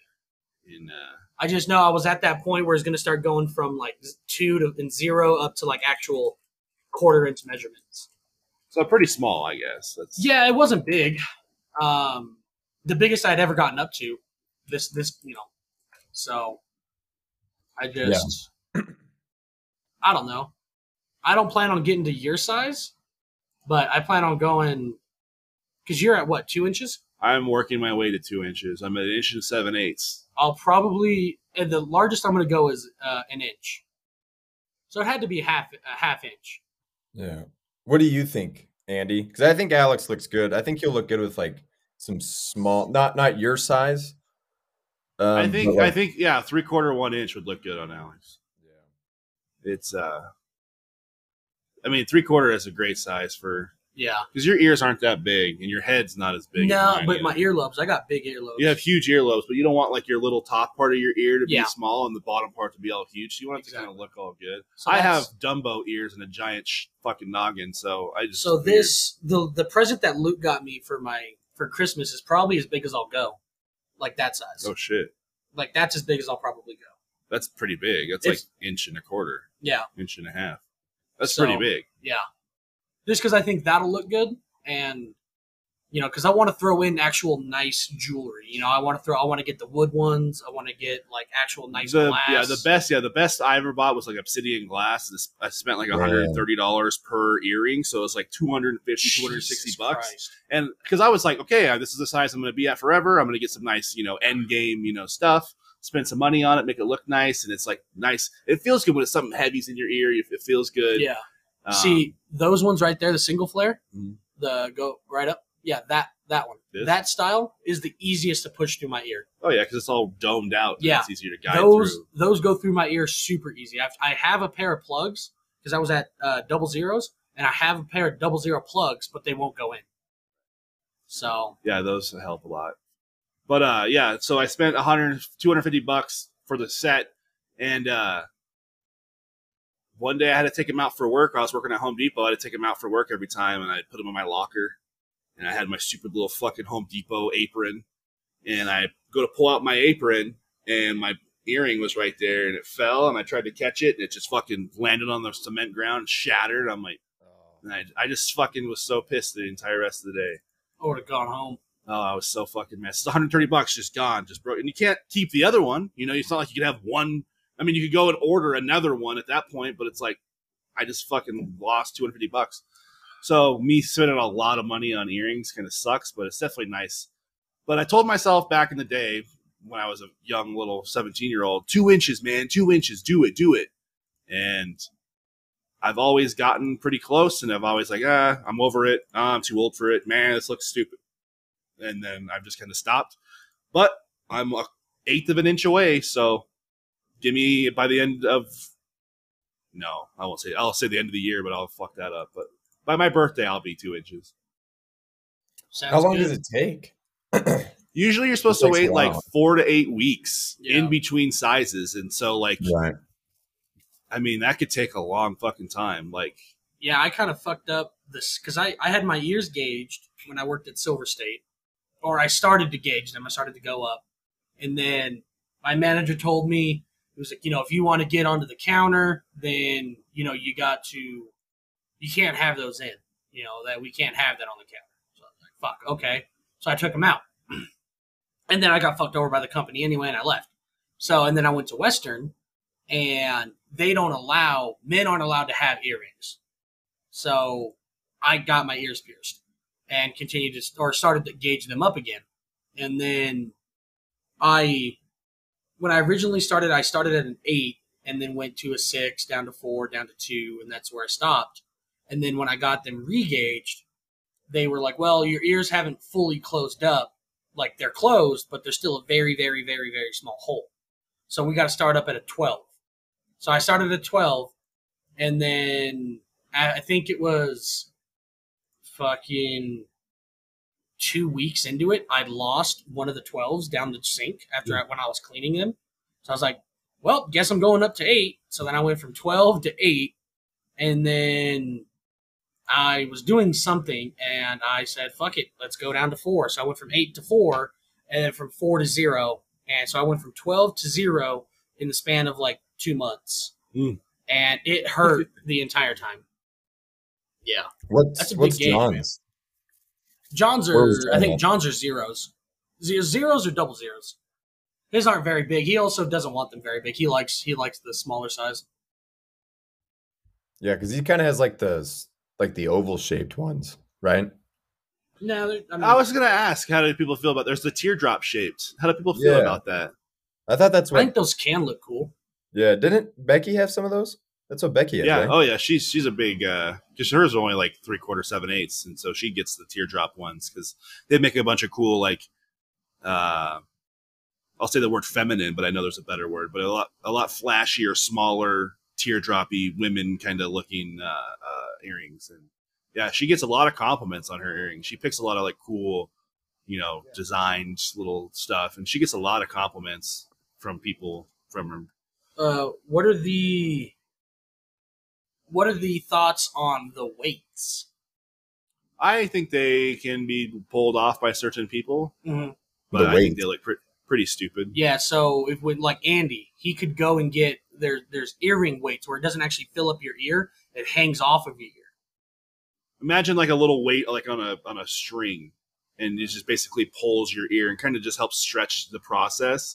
I I just know I was at that point where it's going to start going from like 2 to 0 up to like actual quarter-inch measurements. so pretty small, I guess. That's Yeah, it wasn't big. The biggest I'd ever gotten up to. This So I just I don't know. I don't plan on getting to your size, but I plan on going because you're at what, 2 inches? I'm working my way to 2 inches. I'm at 1 inch and 7/8. I'll probably and the largest I'm going to go is an inch. So it had to be a half inch. Yeah. What do you think, Andy? Because I think Alex looks good. I think he'll look good with like some small, not your size. I but, think like, 3/4 1 inch would look good on Alex. It's I mean 3/4 is a great size for Yeah. because your ears aren't that big and your head's not as big. No, as mine but either. my earlobes, I got big earlobes. You have huge earlobes, but you don't want like your little top part of your ear to Yeah. be small and the bottom part to be all huge. So you want it to kind Exactly. of look all good. So I have that's- Dumbo ears and a giant fucking noggin, so I just So this the present that Luke got me for Christmas is probably as big as I'll go, like that size. Oh shit, Like that's as big as I'll probably go. that's pretty big. That's It's- like 1.25 inches, Yeah, 1.5 inches. That's So- pretty big. yeah. Just because I think that'll look good, and because I want to throw in actual nice jewelry. I want to get the wood ones. I want to get like actual nice glass. The best I ever bought was like obsidian glass. I spent like $130 per earring, so it's like 250, 260 Jesus bucks. Christ. And because I was like, okay, this is the size I'm going to be at forever. I'm going to get some nice, end game, stuff. Spend some money on it, make it look nice, and it's like nice. It feels good when it's something heavy's in your ear. It feels good. Yeah. Um, See those ones right there, the single flare, Mhm. the go right up. Yeah, that one. This? That style is the easiest to push through my ear. Oh yeah, because it's all domed out. and Yeah. it's easier to guide Those through. those go through my ear super easy. I have a pair of plugs because I was at 00s, and I have a pair of 00 plugs, but they won't go in. So Yeah, those help a lot. But yeah, so I spent $250 for the set, and one day I had to take them out for work. I was working at Home Depot. I had to take them out for work every time, and I put them in my locker. And I had my stupid little fucking Home Depot apron, and I go to pull out my apron, and my earring was right there, and it fell, and I tried to catch it, and it just fucking landed on the cement ground and shattered. I'm like, and I just fucking was so pissed the entire rest of the day. I would have gone home. Oh, I was so fucking messed. It's $130 just gone, just broke. And you can't keep the other one. It's not like you could have one. I mean, you could go and order another one at that point, but it's like I just fucking lost $250. So me spending a lot of money on earrings kind of sucks, but it's definitely nice. But I told myself back in the day when I was a young little 17-year-old, 2 inches, man, 2 inches, do it. And I've always gotten pretty close, and I've always like, I'm over it. I'm too old for it. Man, this looks stupid. And then I've just kind of stopped. But I'm an eighth of an inch away, so give me by the end of no, I won't say. I'll say the end of the year, but I'll fuck that up. But by my birthday, I'll be 2 inches. Sounds How long good. does it take? Usually, you're supposed It to takes wait a like while. 4 to 8 weeks Yeah. in between sizes, and so like, Right. I mean, that could take a long fucking time. Like, Yeah, I kind of fucked up this because I had my ears gauged when I worked at Silver State, or I started to gauge them. I started to go up, and then my manager told me, he was like, if you want to get onto the counter, then you can't have those in. That we can't have that on the counter. So I was like, fuck, okay. So I took them out, and then I got fucked over by the company anyway, and I left. So and then I went to Western, and men aren't allowed to have earrings. So I got my ears pierced and started to gauge them up again. And then when I originally started, I started at an 8 and then went to a 6, down to 4, down to 2, and that's where I stopped. And then when I got them re-gauged, they were like, well, your ears haven't fully closed up. Like they're closed, but there's still a very, very, very, very small hole. So we got to start up at a 12. So I started at 12, and then I think it was fucking 2 weeks into it, I'd lost one of the 12s down the sink when I was cleaning them. So I was like, well, guess I'm going up to 8. So then I went from 12 to 8, and then I was doing something, and I said, fuck it, let's go down to 4. So I went from 8 to 4, and then from 4 to 0. And so I went from 12 to 0 in the span of like 2 months. And it hurt the entire time. Yeah. That's a What's big gauge, John's? John's Where was I John think at? John's are zeros. Zeros or double zeros. His aren't very big. He also doesn't want them very big. He likes the smaller size. Yeah, because he kind of has like the oval shaped ones, right? No, I was gonna ask, how do people feel about? There's the teardrop shaped. How do people feel Yeah. about that? I thought that's I what. think those can look cool. Yeah, didn't Becky have some of those? That's what Becky has. Yeah. Right? Oh yeah. She's a big. Just hers are only like 3/4, 7/8, and so she gets the teardrop ones because they make a bunch of cool like. I'll say the word feminine, but I know there's a better word. But a lot flashier, smaller, teardroppy women kind of looking earrings, and yeah, she gets a lot of compliments on her earrings. She picks a lot of like cool, designed little stuff, and she gets a lot of compliments from people from her. What are the thoughts on the weights? I think they can be pulled off by certain people, Mm-hmm. but The I think weight. they look pretty stupid. Yeah, so if with like Andy, he could go and get there's earring weights where it doesn't actually fill up your ear; it hangs off of your ear. Imagine like a little weight like on a string, and it just basically pulls your ear and kind of just helps stretch the process.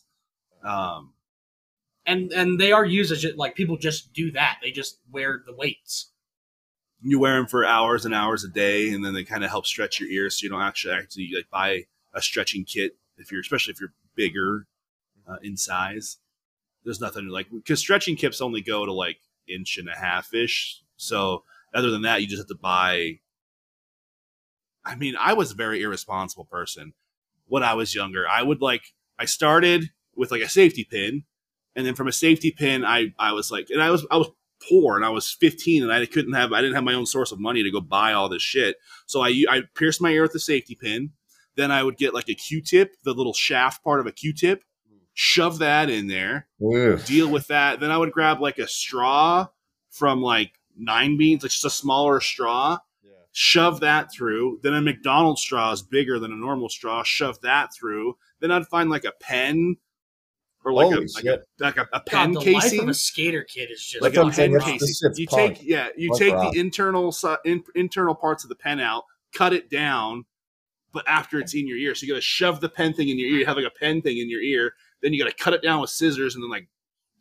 And they are used as like people just do that; they just wear the weights. You wear them for hours and hours a day, and then they kind of help stretch your ears, so you don't actually like buy a stretching kit especially if you're bigger in size. There's nothing like, because stretching kits only go to like 1.5 inches. So other than that, you just have to buy. I mean, I was a very irresponsible person when I was younger. I started with like a safety pin, and then from a safety pin, I was like, and I was poor, and I was 15, and I didn't have my own source of money to go buy all this shit. So I pierced my ear with a safety pin. Then I would get like a Q-tip, the little shaft part of a Q-tip, shove that in there, Oof. deal with that. Then I would grab like a straw from like Nine Beans, like just a smaller straw, shove that through. Then a McDonald's straw is bigger than a normal straw, shove that through. Then I'd find like a pen or like Holy shit. a pen God, the life casing. of a skater kid is just Like That's a what I'm saying, pen that's- this casing. shit's punk. You Punk take rock. the internal parts of the pen out, cut it down, but after it's in your ear. So you got to shove the pen thing in your ear. You have like a pen thing in your ear. Then you got to cut it down with scissors and then like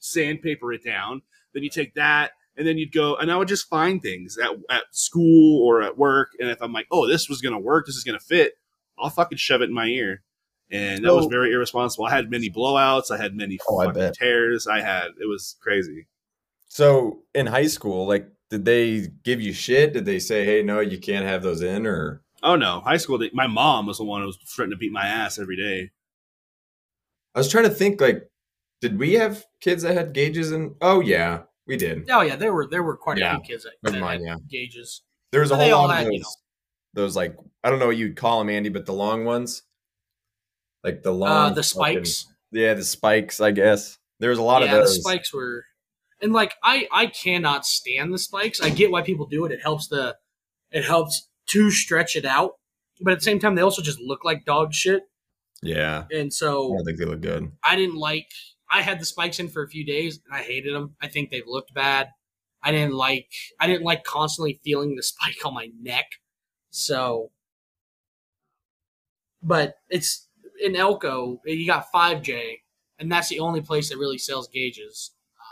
sandpaper it down. Then you take that, and then you'd go, and I would just find things at school or at work. And if I'm like, oh, this was going to work, this is going to fit, I'll fucking shove it in my ear. And that was very irresponsible. I had many blowouts. I had many fucking tears. It was crazy. So in high school, like, did they give you shit? Did they say, hey, no, you can't have those in? Or oh no, high school. My mom was the one who was threatening to beat my ass every day. I was trying to think, like, did we have kids that had gauges? And oh yeah, we did. Oh yeah, there were quite a few kids that had gauges. There was a whole lot of those, like, I don't know what you'd call them, Andy, but the long ones, like the long, the spikes. The spikes, I guess. There was a lot of those. The spikes were, and like I cannot stand the spikes. I get why people do it. It helps to stretch it out, but at the same time, they also just look like dog shit. Yeah, and so I don't think they look good. I had the spikes in for a few days, and I hated them. I think they looked bad. I didn't like constantly feeling the spike on my neck. So, but it's in Elko. You got 5J, and that's the only place that really sells gauges.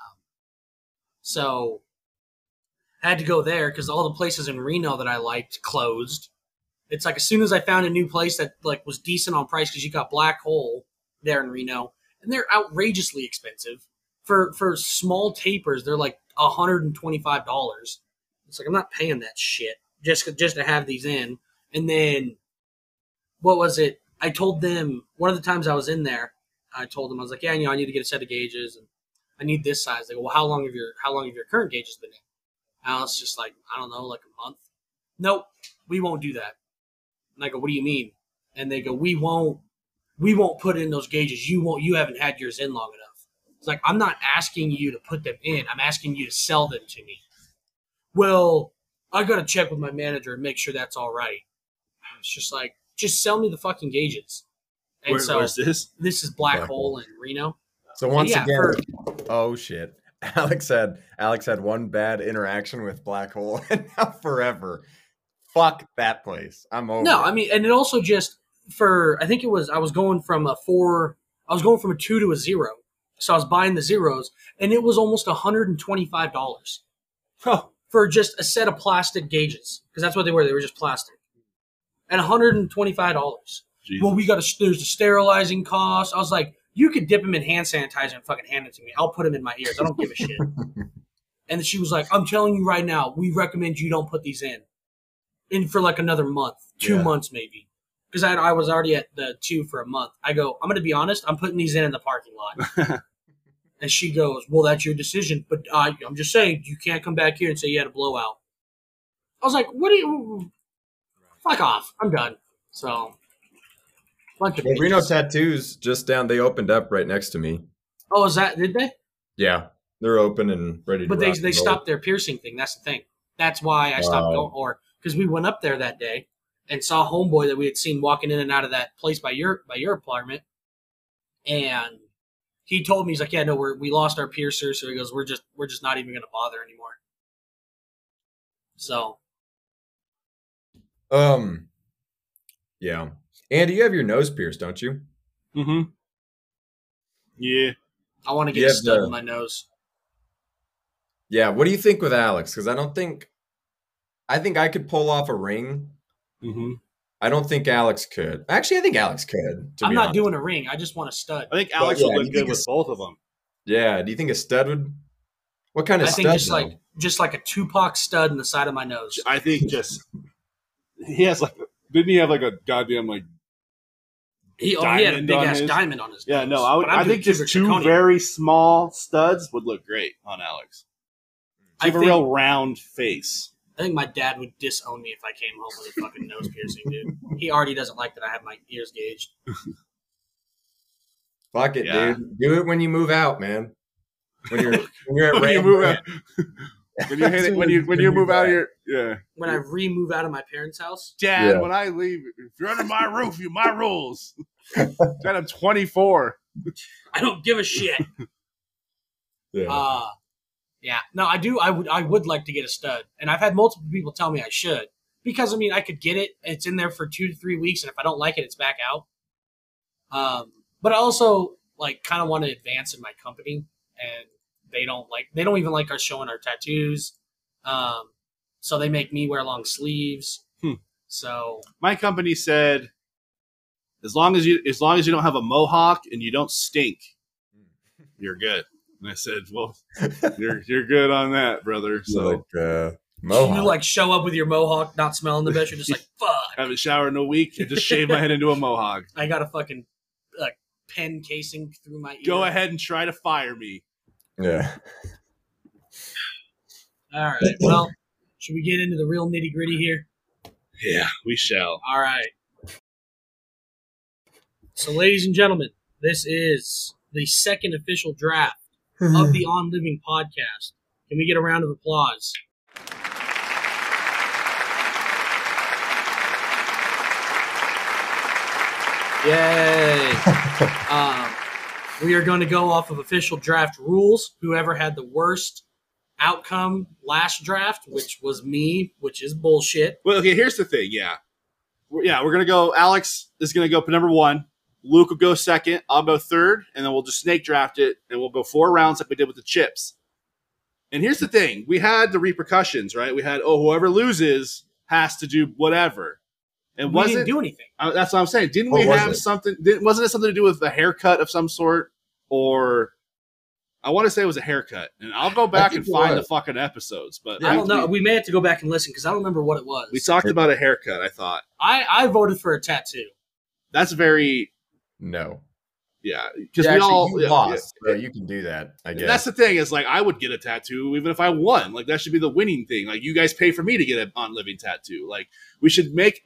So, I had to go there because all the places in Reno that I liked closed. It's like as soon as I found a new place that like was decent on price, because you got Black Hole there in Reno, and they're outrageously expensive for small tapers. They're like $125. It's like I'm not paying that shit just to have these in. And then what was it? I told them one of the times I was in there. I told them I was like, yeah, I need to get a set of gauges and I need this size. They go, well, how long have your current gauges been in? And I was just like, I don't know, like a month. Nope, we won't do that. And I go, what do you mean? And they go, we won't put in those gauges. You haven't had yours in long enough. It's like, I'm not asking you to put them in. I'm asking you to sell them to me. Well, I got to check with my manager and make sure that's all right. It's just like, just sell me the fucking gauges. And where's this? This is Black Hole in Reno. So once again, oh shit. Alex had one bad interaction with Black Hole, and now forever. Fuck that place. I'm over. No, I mean, and it also just I think it was, I was going from a 2 to a 0. So I was buying the zeros, and it was almost $125 for just a set of plastic gauges, because that's what they were. They were just plastic, and $125. Jesus. Well, there's a sterilizing cost. I was like, you could dip them in hand sanitizer and fucking hand it to me. I'll put them in my ears. I don't give a shit. And she was like, I'm telling you right now, we recommend you don't put these in for like another month, 2 months maybe. Because I was already at the 2 for a month. I go, I'm going to be honest, I'm putting these in the parking lot. And she goes, well, that's your decision. But I'm just saying, you can't come back here and say you had a blowout. I was like, what do you... Fuck off. I'm done. So... Reno Tattoos just down. They opened up right next to me. Oh, did they? Yeah, they're open and ready. But they stopped their piercing thing. That's the thing. That's why I stopped going. Or because we went up there that day and saw homeboy that we had seen walking in and out of that place by your apartment, and he told me, he's like, yeah, no, we lost our piercer. So he goes, we're just not even going to bother anymore. So, yeah. Andy, you have your nose pierced, don't you? Mm-hmm. Yeah. I want to get a stud in my nose. Yeah. What do you think with Alex? Because I think I could pull off a ring. Mm-hmm. I don't think Alex could. Actually, I think Alex could. I'm not doing a ring. I just want a stud. I think Alex would look good with both of them. Yeah. Do you think a stud would? What kind of stud? I think just like a Tupac stud in the side of my nose. I think he has like, didn't he have like a goddamn like, he had a big ass diamond on his nose. Yeah, no, I think just 2 very small studs would look great on Alex. I have a real round face. I think my dad would disown me if I came home with a fucking nose piercing, dude. He already doesn't like that I have my ears gauged. Fuck it, dude. Do it when you move out, man. When you're at when you move out. When you move out of your when I re-move out of my parents' house, Dad. When I leave, if you're under my roof, my rules. Dad, I'm 24. I don't give a shit. Yeah. No, I do. I would like to get a stud, and I've had multiple people tell me I should, because I mean I could get it. It's in there for 2 to 3 weeks, and if I don't like it, it's back out. But I also like kind of want to advance in my company, and they don't even like us showing our tattoos. So they make me wear long sleeves. So My company said, as long as you don't have a mohawk and you don't stink, you're good. And I said, well, you're good on that, brother. So Mohawk. you like show up with your mohawk, not smelling the best. You're just like, fuck. haven't showered in a week and just shaved my head into a mohawk. I got a fucking pen casing through my ear. Go ahead and try to fire me. Yeah. All right. Well, should we get into the real nitty gritty here? Yeah, we shall. All right. So, ladies and gentlemen, this is the second official draft of the On Living podcast. Can we get a round of applause? Yay! We are going to go off of official draft rules. Whoever had the worst outcome last draft, which was me, which is bullshit. Well, okay, here's the thing. Yeah, we're going to go. Alex is going to go number 1. Luke will go second. I'll go third. And then we'll just snake draft it. And we'll go 4 rounds like we did with the chips. And here's the thing. We had the repercussions, right? We had, whoever loses has to do whatever. And We didn't do anything. That's what I'm saying. Didn't What we was have it? something? Wasn't it something to do with a haircut of some sort? Or I want to say it was a haircut. And I'll go back think and it find the was. fucking episodes. But I don't know. We may have to go back and listen because I don't remember what it was. We talked about a haircut, I thought. I voted for a tattoo. That's very, No. yeah. Because Yeah, we actually, all you yeah, lost, yeah. so you can do that, I guess. That's the thing is, like, I would get a tattoo even if I won. Like, that should be the winning thing. Like, you guys pay for me to get an On Living tattoo. Like, we should make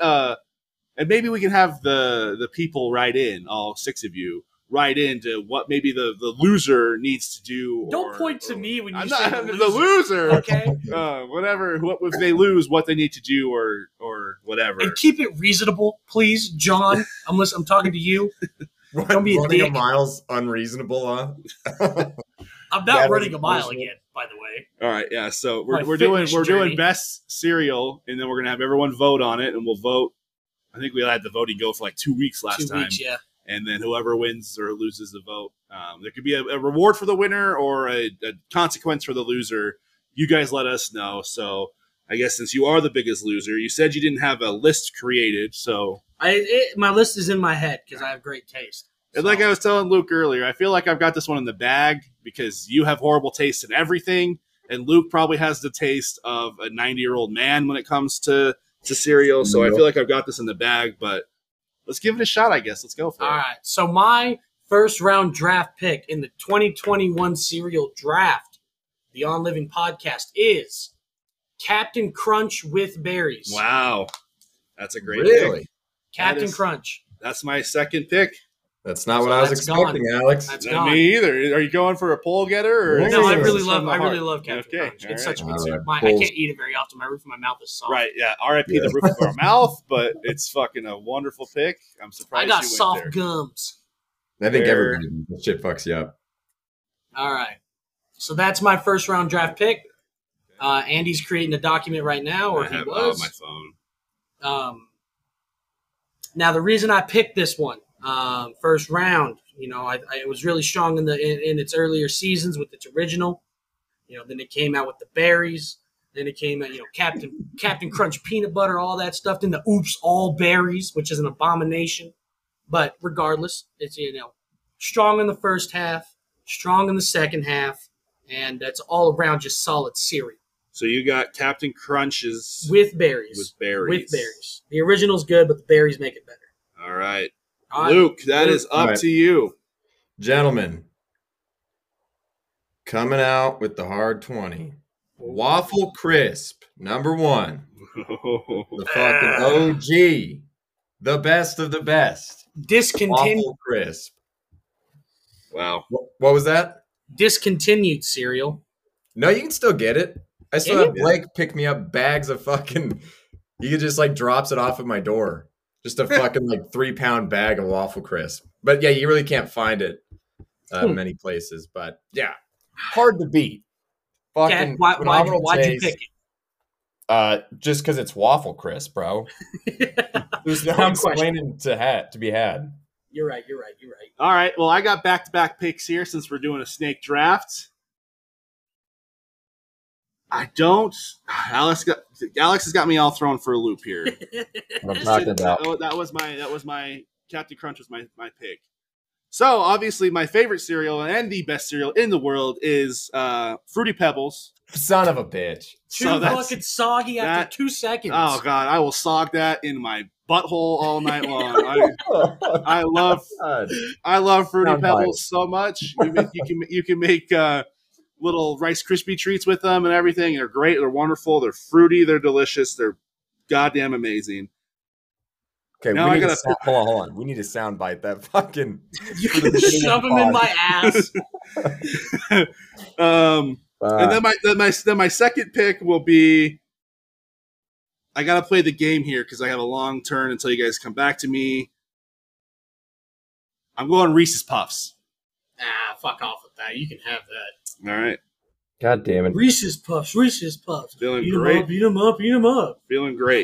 and maybe we can have the people write in, all 6 of you, write into what maybe the loser needs to do. Don't point to me when you I'm say not the the loser. Okay? Whatever. What if they lose? What they need to do, or whatever. And keep it reasonable, please, John. I'm talking to you. Don't be a running dick. a mile's unreasonable, huh? I'm not That running is a mile personal. again, by the way. All right, yeah. So My we're doing fitness journey. best cereal, and then we're gonna have everyone vote on it, and we'll vote. I think we had the voting go for like 2 weeks last 2 time, weeks, yeah. and then whoever wins or loses the vote, there could be a reward for the winner or a consequence for the loser. You guys let us know. So I guess since you are the biggest loser, you said you didn't have a list created, so. My list is in my head because I have great taste. And like I was telling Luke earlier, I feel like I've got this one in the bag because you have horrible taste in everything, and Luke probably has the taste of a 90-year-old man when it comes to cereal. So I feel like I've got this in the bag, but let's give it a shot, I guess. Let's go for All it. right. So my first round draft pick in the 2021 cereal draft, the On Living podcast, is Captain Crunch with berries. Wow. That's a great Really? pick. Captain That is- Crunch. That's my second pick. That's not So what I was that's expecting, gone. That's That's Not gone. me either. Are you going for a poll getter? Or No, is No, I this really from love. the I really heart? love Captain Okay, Crunch. all It's right. such a good All cereal. right. I can't eat it very often. My roof of my mouth is soft. Right, yeah. RIP Yeah. the roof of our mouth, but it's fucking a wonderful pick. I'm surprised I got you went soft there. gums. I think Fair. everybody that shit fucks you up. All right. So that's my first round draft pick. Andy's creating a document right now, or I he have it on was. my phone. Now the reason I picked this one, first round, I was really strong in its earlier seasons with its original. Then it came out with the berries. Then it came out, Captain Crunch peanut butter, all that stuff. Then the Oops All Berries, which is an abomination. But regardless, it's strong in the first half, strong in the second half, and that's all around just solid cereal So you got Captain Crunch's with berries. with berries. With berries. The original's good, but the berries make it better. All right. All right. Luke, that is All up right. to you. Gentlemen, coming out with the hard 20. Waffle Crisp, number 1. The fucking OG. The best of the best. Discontinued Waffle Crisp. Wow. What was that? discontinued cereal. No, you can still get it. I still Can have Blake pick me up bags of fucking. He just like drops it off at my door. Just a fucking like 3-pound bag of Waffle Crisp. But yeah, you really can't find it many places. But yeah, hard to beat. Cat, why'd you pick Just because it's Waffle Crisp, bro. it? There's no Dumb question. explaining to be had. You're right. All right. Well, I got back-to-back picks here since we're doing a snake draft. I don't. Alex has got me all thrown for a loop here. What I'm talking about. That was my Captain Crunch was my pick. So obviously my favorite cereal and the best cereal in the world is Fruity Pebbles. Son of a bitch. Too fucking soggy after 2 seconds. Oh god, I will sog that in my butthole all night long. I love Fruity Sound Pebbles biased. so much. You can make little Rice Krispie treats with them and everything. They're great. They're wonderful. They're fruity. They're delicious. They're goddamn amazing. Okay, Now I gotta hold on. We need to soundbite that fucking. You can shove them in my ass. And then my second pick will be. I gotta play the game here because I have a long turn until you guys come back to me. I'm going Reese's Puffs. Ah, fuck off with that. You can have that. All right, God damn it. Reese's Puffs. Feeling Eat great. them up. Feeling great.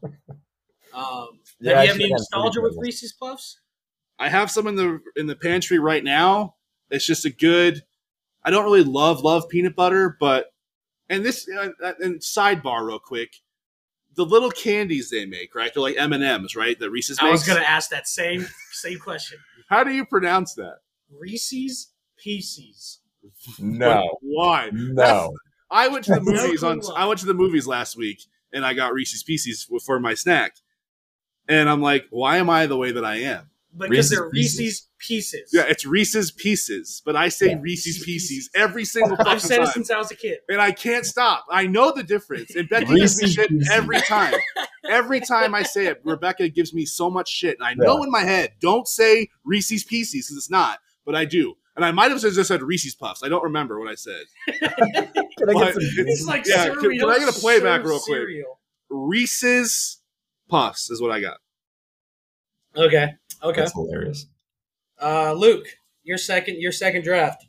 Yeah, Do I you have should any have nostalgia Fruity with Pebbles. Reese's Puffs? I have some in the pantry right now. It's just a good. I don't really love peanut butter, but and sidebar real quick, the little candies they make, right? They're like M&Ms, right? That Reese's makes. I was gonna ask that same question. How do you pronounce that? Reese's Pieces. No. Why? No. I went to the No movies clue why. I went to the movies last week and I got Reese's Pieces for my snack. And I'm like, why am I the way that I am? Because Reese's they're Reese's Pieces. Yeah, it's Reese's Pieces, but I say Yeah. Reese's Reese's Pieces Pieces. every single I've fucking said it time. since I was a kid. And I can't stop. I know the difference. And Becky gives me Reese's shit Pieces. every time. Every time I say it, Rebecca gives me so much shit. And I know Yeah. in my head, don't say Reese's Pieces because it's not, but I do. And I might have just said Reese's Puffs. I don't remember what I said. Can I But get some It's like Yeah, cereal. can I get a playback serve real quick? cereal. Reese's Puffs is what I got. Okay. That's hilarious. Luke, your second draft.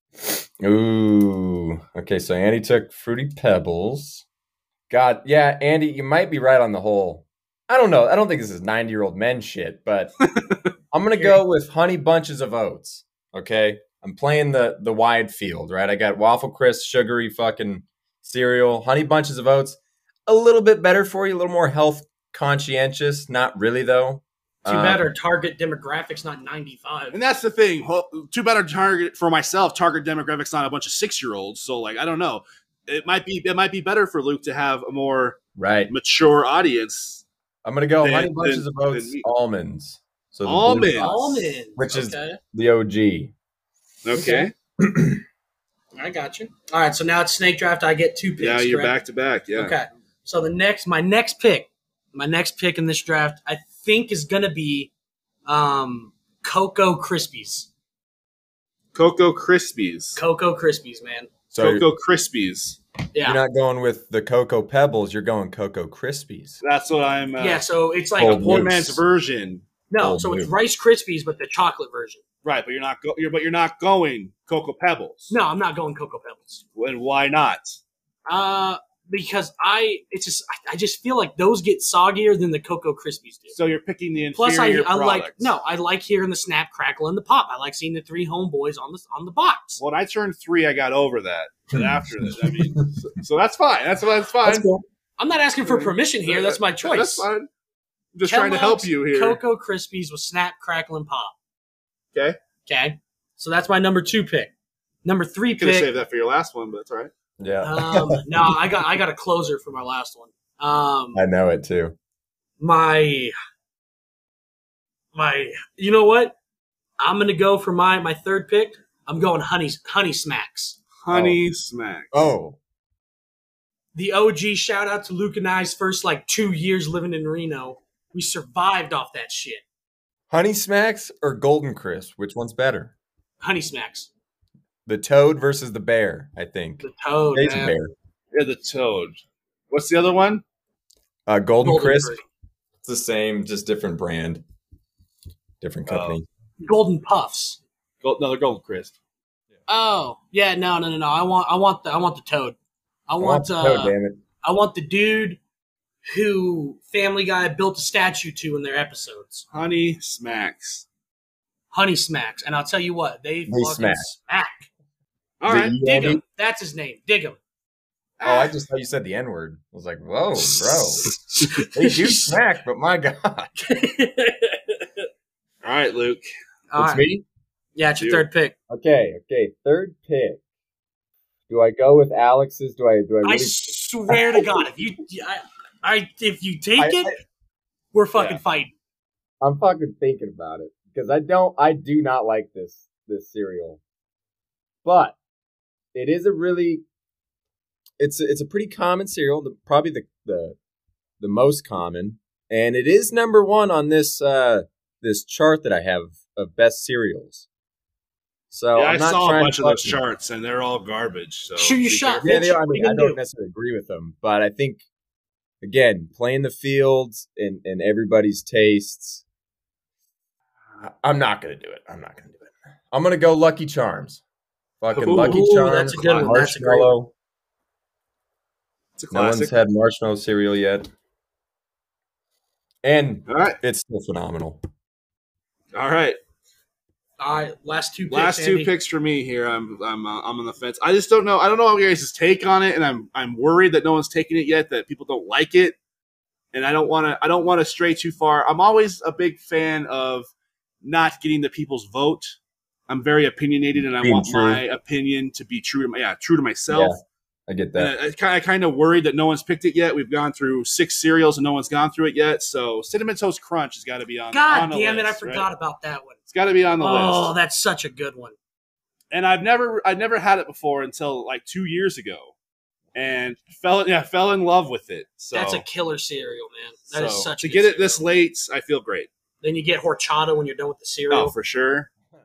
Ooh. Okay, so Andy took Fruity Pebbles. God, yeah, Andy, you might be right on the whole. I don't know. I don't think this is 90-year-old men shit, but I'm going to go with Honey Bunches of Oats. Okay? I'm playing the wide field, right? I got Waffle Crisp, sugary fucking cereal, Honey Bunches of Oats. A little bit better for you, a little more health conscientious. Not really, though. Too bad our target demographics not 95. And that's the thing. Well, too bad our target for myself, target demographics not a bunch of 6-year-olds. So like I don't know. It might be better for Luke to have a more Right. mature audience. I'm going to go Than- Honey Bunches than- of Oats than me. almonds. So the blue Almonds. box, Almonds. Which is okay. the OG. Okay. I got you. All right, so now it's snake draft. I get 2 picks. Yeah, you're correct? back to back. Yeah. Okay. So my next pick in this draft, I think is gonna be Cocoa Krispies. Cocoa Krispies. Cocoa Krispies, man. So Cocoa Krispies. Yeah. you're not going with the Cocoa Pebbles. You're going Cocoa Krispies. That's what I'm. yeah, so it's like Oh, a poor Loose. man's version. no, Oh, so it's dude. Rice Krispies, but the chocolate version. Right, but you're not going Cocoa Pebbles. No, I'm not going Cocoa Pebbles. And why not? Because I just feel like those get soggier than the Cocoa Krispies do. So you're picking the Plus, inferior I like product. I like hearing the snap, crackle, and the pop. I like seeing the 3 homeboys on the box. When I turned 3, I got over that. But after that, I mean, so that's fine. That's fine. cool. I'm not asking for permission here. That's my choice. That's fine. I'm just trying to help Kellogg's you here. Cocoa Krispies with snap, crackle, and pop. Okay. Okay, so that's my number 2 pick. Number 3 Could have pick. saved that for your last one, but that's all right. Yeah. No, I got a closer for my last one. I know it too. My, you know what? I'm gonna go for my third pick. I'm going Honey Smacks. Honey Smack. Oh. The OG. Shout out to Luke and I's first 2 years living in Reno. We survived off that shit. Honey Smacks or Golden Crisp? Which one's better? Honey Smacks. The Toad versus the Bear, I think. The Toad. Today's Man. Bear. Yeah, the Toad. What's the other one? Golden Crisp. Crisp. It's the same, just different brand. Different company. Golden Puffs. No, they're Golden Crisp. Oh yeah, no. I want the Toad. I want the Toad, damn it. I want the dude who Family Guy built a statue to in their episodes. Honey Smacks. Honey Smacks, and I'll tell you what, they fucking smack. smack. All right. Dig him. That's his name. Dig him. Oh, I just thought you said the N-word. I was like, whoa, bro. They do smack, but my God. All right, Luke. All It's right. me? Yeah, it's your You. third pick. Okay. Third pick. Do I go with Alex's? Do I I really? swear to God, if you take it, we're fucking fighting. I'm fucking thinking about it because I do not like this cereal, but it is it's a pretty common cereal, probably the most common, and it is number one on this this chart that I have of best cereals. So Yeah, I'm I not saw a trying bunch to of those fucking- charts, and they're all garbage. So Shoot your be shot. careful. Yeah, they are. I What are you mean, I gonna don't do? necessarily agree with them, but I think again, playing the fields and everybody's tastes. I'm not gonna do it. I'm gonna go Lucky Charms. Fucking Lucky Ooh, Charms. that's a good one. That's a great Marshmallow. It's a No one's classic. had marshmallow cereal yet, and All right, it's still phenomenal. all right. All right, last two picks. Last two Andy. picks for me here. I'm on the fence. I just don't know. I don't know your guys' take on it, and I'm worried that no one's taken it yet. That people don't like it, and I don't want to stray too far. I'm always a big fan of not getting the people's vote. I'm very opinionated, and I Being want true. my opinion to be true to myself. I get that. And I kind of worried that no one's picked it yet. We've gone through 6 cereals and no one's gone through it yet. So Cinnamon Toast Crunch has got to be on. God on the damn it! I list, forgot right? about that one. It's got to be on the Oh, list. that's such a good one. And I've never had it before until like 2 years ago, and fell in love with it. So That's a killer cereal, man. That is such to a good get it cereal. this late. I feel great. Then you get horchata when you're done with the cereal. Oh, for sure.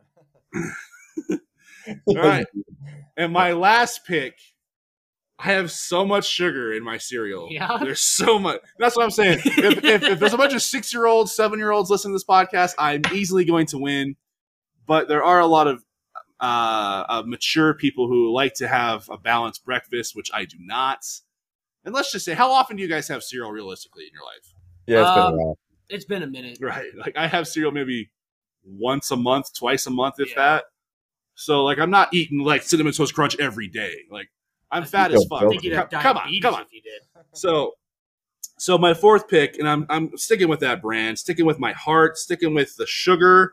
All right, and my last pick. I have so much sugar in my cereal. Yeah? There's so much. That's what I'm saying. If there's a bunch of 6-year-olds, 7-year-olds listening to this podcast, I'm easily going to win. But there are a lot of mature people who like to have a balanced breakfast, which I do not. And let's just say, how often do you guys have cereal realistically in your life? Yeah, it's been a while. It's been a minute. Right. Like I have cereal maybe once a month, twice a month, if Yeah. that. So like I'm not eating like Cinnamon Toast Crunch every day. Like I'm fat feel as fuck. I think you'd have Come on, diabetes come on. if you did. So my fourth pick, and I'm sticking with that brand, sticking with my heart, sticking with the sugar.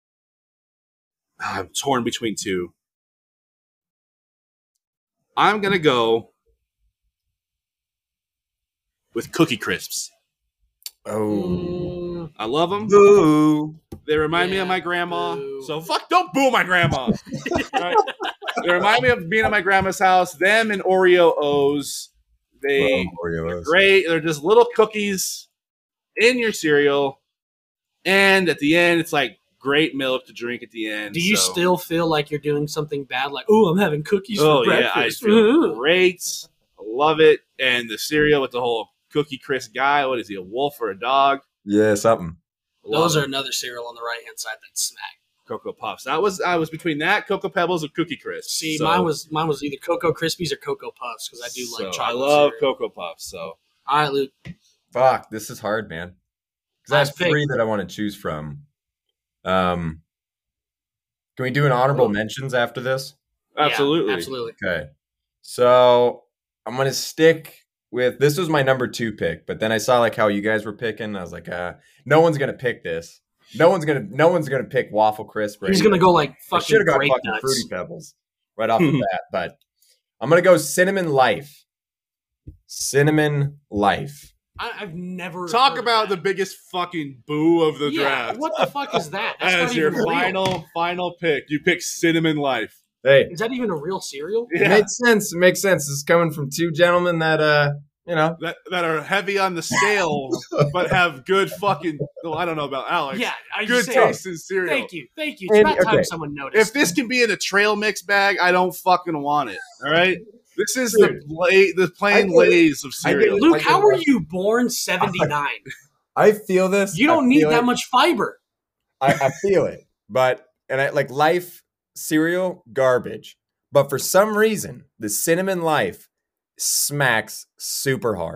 I'm torn between two. I'm gonna go with Cookie Crisps. Oh. I love them. Boo. They remind me of Yeah, my grandma. boo. So don't boo my grandma. Right? They remind me of being at my grandma's house. Them and Oreo O's. They're great. They're just little cookies in your cereal. And at the end, it's like great milk to drink at the end. Do you So- still feel like you're doing something bad? Like, oh, I'm having cookies Oh, for yeah. I breakfast. feel great. I love it. And the cereal with the whole Cookie Crisp guy. What is he, a wolf or a dog? Yeah, something. Those Love are it. another cereal on the right hand side that smack. Cocoa Puffs. I was between that, Cocoa Pebbles, and Cookie Crisp. See, So- mine was either Cocoa Krispies or Cocoa Puffs because I do like so chocolate. I love cereal. Cocoa Puffs. So All right, Luke. Fuck, this is hard, man. Because I have Last pick. 3 that I want to choose from. Can we do an honorable mentions after this? absolutely. Yeah, absolutely. Okay. So I'm gonna stick with this was my number 2 pick, but then I saw like how you guys were picking. I was like, no one's gonna pick this. No one's gonna pick Waffle Crisp. Right He's here. gonna go like I fucking should have got grape fucking nuts. Fruity Pebbles right off the bat, but I'm gonna go Cinnamon Life. Cinnamon Life. I've never Talk heard of about the that. biggest fucking boo of the Yeah, draft. what the fuck is that? That's As not your even real. final pick. You pick Cinnamon Life. Hey, Is that even a real cereal? it makes sense. It makes sense. This is coming from 2 gentlemen that That are heavy on the scale, but have good fucking. Well, I don't know about Alex. Yeah, I good just say, taste in cereal. Thank you. It's And- about time okay. someone noticed. If this can be in a trail mix bag, I don't fucking want it. All right. This is the plain I get it. lays of I get cereal. it. Luke, I get how it. were you born 79? I feel this. You don't I need feel that it. much fiber. I feel it, but I like Life cereal garbage. But for some reason, the Cinnamon Life smacks super hard.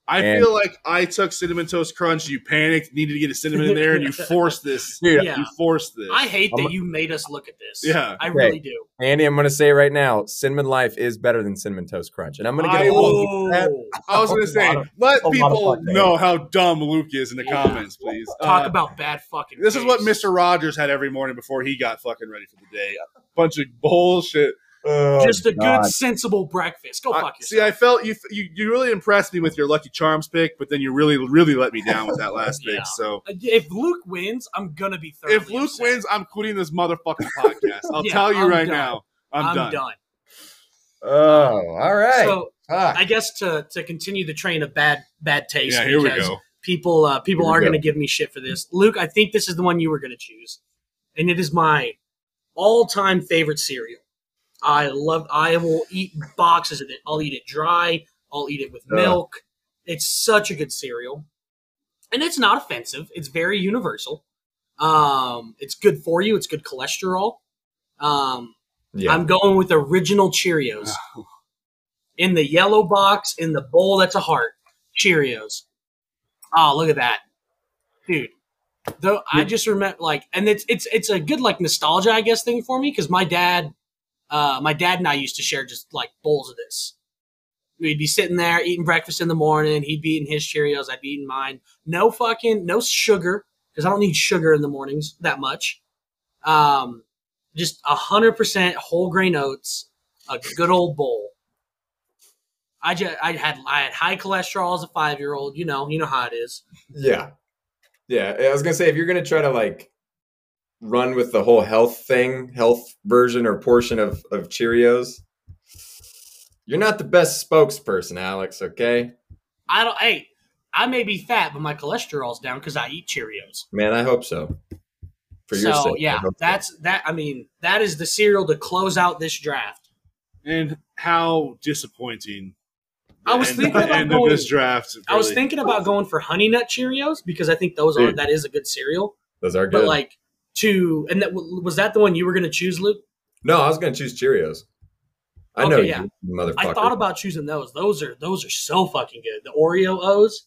I feel like I took Cinnamon Toast Crunch. You panicked, needed to get a cinnamon in there, and you forced this. Dude, Yeah. You forced this. I hate that you made us look at this. Yeah. I Okay. really do. Andy, I'm going to say right now, Cinnamon Life is better than Cinnamon Toast Crunch. And I'm going to get a little that. I was going to say, let a lot of people fuck know how dumb Luke is in the comments, please. Talk about bad fucking This is what taste. Mr. Rogers had every morning before he got fucking ready for the day. A bunch of bullshit. Just a God. good, sensible breakfast. Go fuck yourself. See, I felt you really impressed me with your Lucky Charms pick, but then you really let me down with that last Yeah. pick. So If Luke wins, I'm gonna be thoroughly if Luke upset. wins, I'm quitting this motherfucking podcast. I'll Yeah, tell you I'm right done. now. I'm done. Oh, all right. So Fuck. I guess to continue the train of bad taste. Yeah, here we because go. People are we going to go. give me shit for this. Luke, I think this is the one you were going to choose, and it is my all-time favorite cereal. I will eat boxes of it. I'll eat it dry. I'll eat it with milk. It's such a good cereal, and it's not offensive. It's very universal. It's good for you. It's good cholesterol. Yeah. I'm going with original Cheerios. In the yellow box, in the bowl, that's a heart. Cheerios. Oh, look at that, dude. Though I just remember, and it's a good nostalgia, I guess, thing for me because my dad and I used to share just bowls of this. We'd be sitting there eating breakfast in the morning. He'd be eating his Cheerios. I'd be eating mine. No sugar because I don't need sugar in the mornings that much. Just 100% whole grain oats, a good old bowl. I had high cholesterol as a 5-year-old. You know how it is. Yeah. I was going to say, if you're going to try to run with the whole health version or portion of Cheerios, you're not the best spokesperson, Alex, okay? I may be fat, but my cholesterol's down because I eat Cheerios. Man, I hope so. For your So sake. I yeah, hope so. that's that. I mean, that is the cereal to close out this draft. And how disappointing. I was thinking the about end going- of this draft. I was really. thinking about going for Honey Nut Cheerios because I think Dude. that is a good cereal. Those are good. But was that the one you were going to choose, Luke? No, I was going to choose Cheerios. I know Okay, you, yeah. motherfucker. I thought about choosing those. Those are so fucking good. The Oreo O's.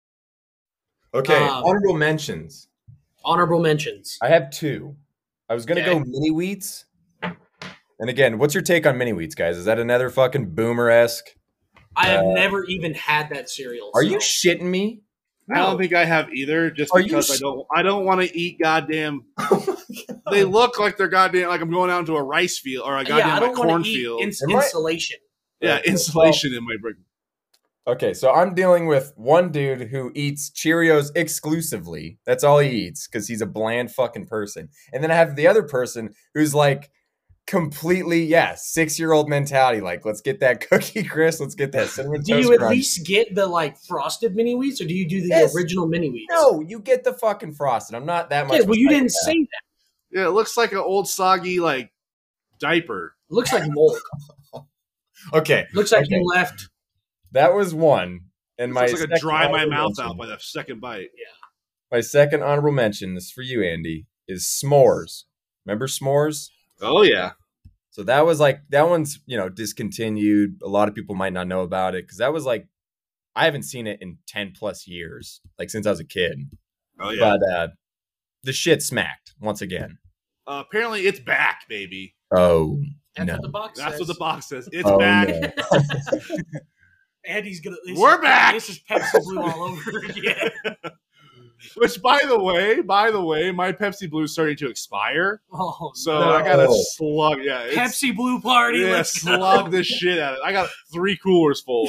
Okay, Um, honorable mentions. Honorable mentions. I have 2. I was going to Okay. go mini wheats. And again, what's your take on mini wheats, guys? Is that another fucking boomer-esque? I have never even had that cereal. Are so- you shitting me? I don't think I have either, just Are you because s- I don't want to eat goddamn. They look like they're goddamn like I'm going out into a rice field or a Yeah, goddamn I don't want to eat cornfield. Am I- insulation. Yeah, insulation in my brick. Okay, so I'm dealing with one dude who eats Cheerios exclusively. That's all he eats because he's a bland fucking person. And then I have the other person who's completely, 6-year-old mentality. Let's get that cookie crisp. Let's get that cinnamon Do toast you at crunch. least get the frosted mini wheats, or do you do the Yes. original mini wheats? No, you get the fucking frosted. I'm not that much. Okay, well, you of a didn't psychopath. say that. Yeah, it looks like an old soggy diaper. It looks like mold. Okay, Looks like Okay. you left. that was one. And It my looks like I second dry my honorable mouth mention- out by the second bite. My second honorable mention, this is for you, Andy, is s'mores. Remember s'mores? Oh yeah, So that was that one's, discontinued. A lot of people might not know about it because that was I haven't seen it in 10 plus years, since I was a kid. oh yeah. But the shit smacked once again. Apparently, it's back, baby. Oh, That's no. what the box That's says. what the box says. It's Oh, back. no. Andy's gonna. We're back! This is Pepsi Blue all over again. Which, by the way, my Pepsi Blue is starting to expire, Oh, so no. I gotta No. slug. Yeah, it's, Pepsi Blue party. Yeah, Let's go. slug this shit out of it. I got 3 coolers full.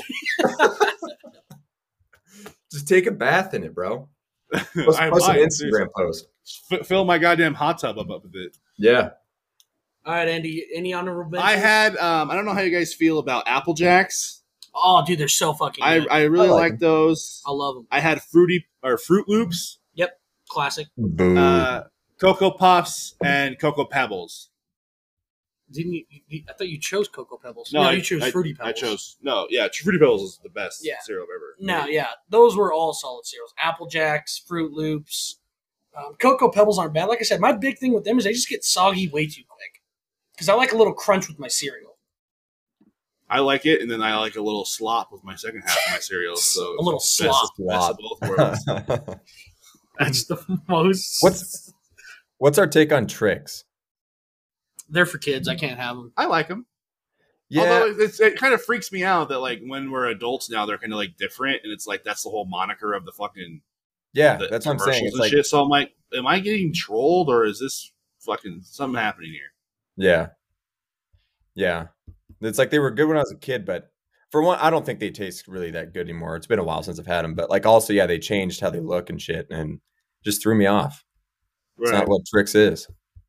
Just take a bath in it, bro. Post I an might. Instagram post. Fill my goddamn hot tub up with it. Yeah. All right, Andy. Any honorable mentions? I had. I don't know how you guys feel about Apple Jacks. Oh, dude, they're so fucking good. I really I like like those. I love them. I had Fruit Loops, Classic. Boo. Cocoa Puffs, and Cocoa Pebbles. Didn't you? I thought you chose Cocoa Pebbles. No, you chose Fruity Pebbles. Fruity Pebbles is the best Yeah. cereal ever. No, yeah, those were all solid cereals. Apple Jacks, Fruit Loops, Cocoa Pebbles aren't bad. Like I said, my big thing with them is they just get soggy way too quick. Because I like a little crunch with my cereal. I like it, and then I like a little slop with my second half of my cereal. So A little best slop. of both worlds. That's the most. What's our take on tricks? They're for kids. I can't have them. I like them. Yeah, Although it kind of freaks me out that like when we're adults now, they're kind of like different, and it's like that's the whole moniker of the fucking the that's what I'm saying. commercials It's and like, shit. So I'm like, am I getting trolled or is this fucking something happening here? yeah. It's like they were good when I was a kid, but for one, I don't think they taste really that good anymore. It's been a while since I've had them, but like also, yeah, they changed how they look and shit, and just threw me off. It's not what Trix is.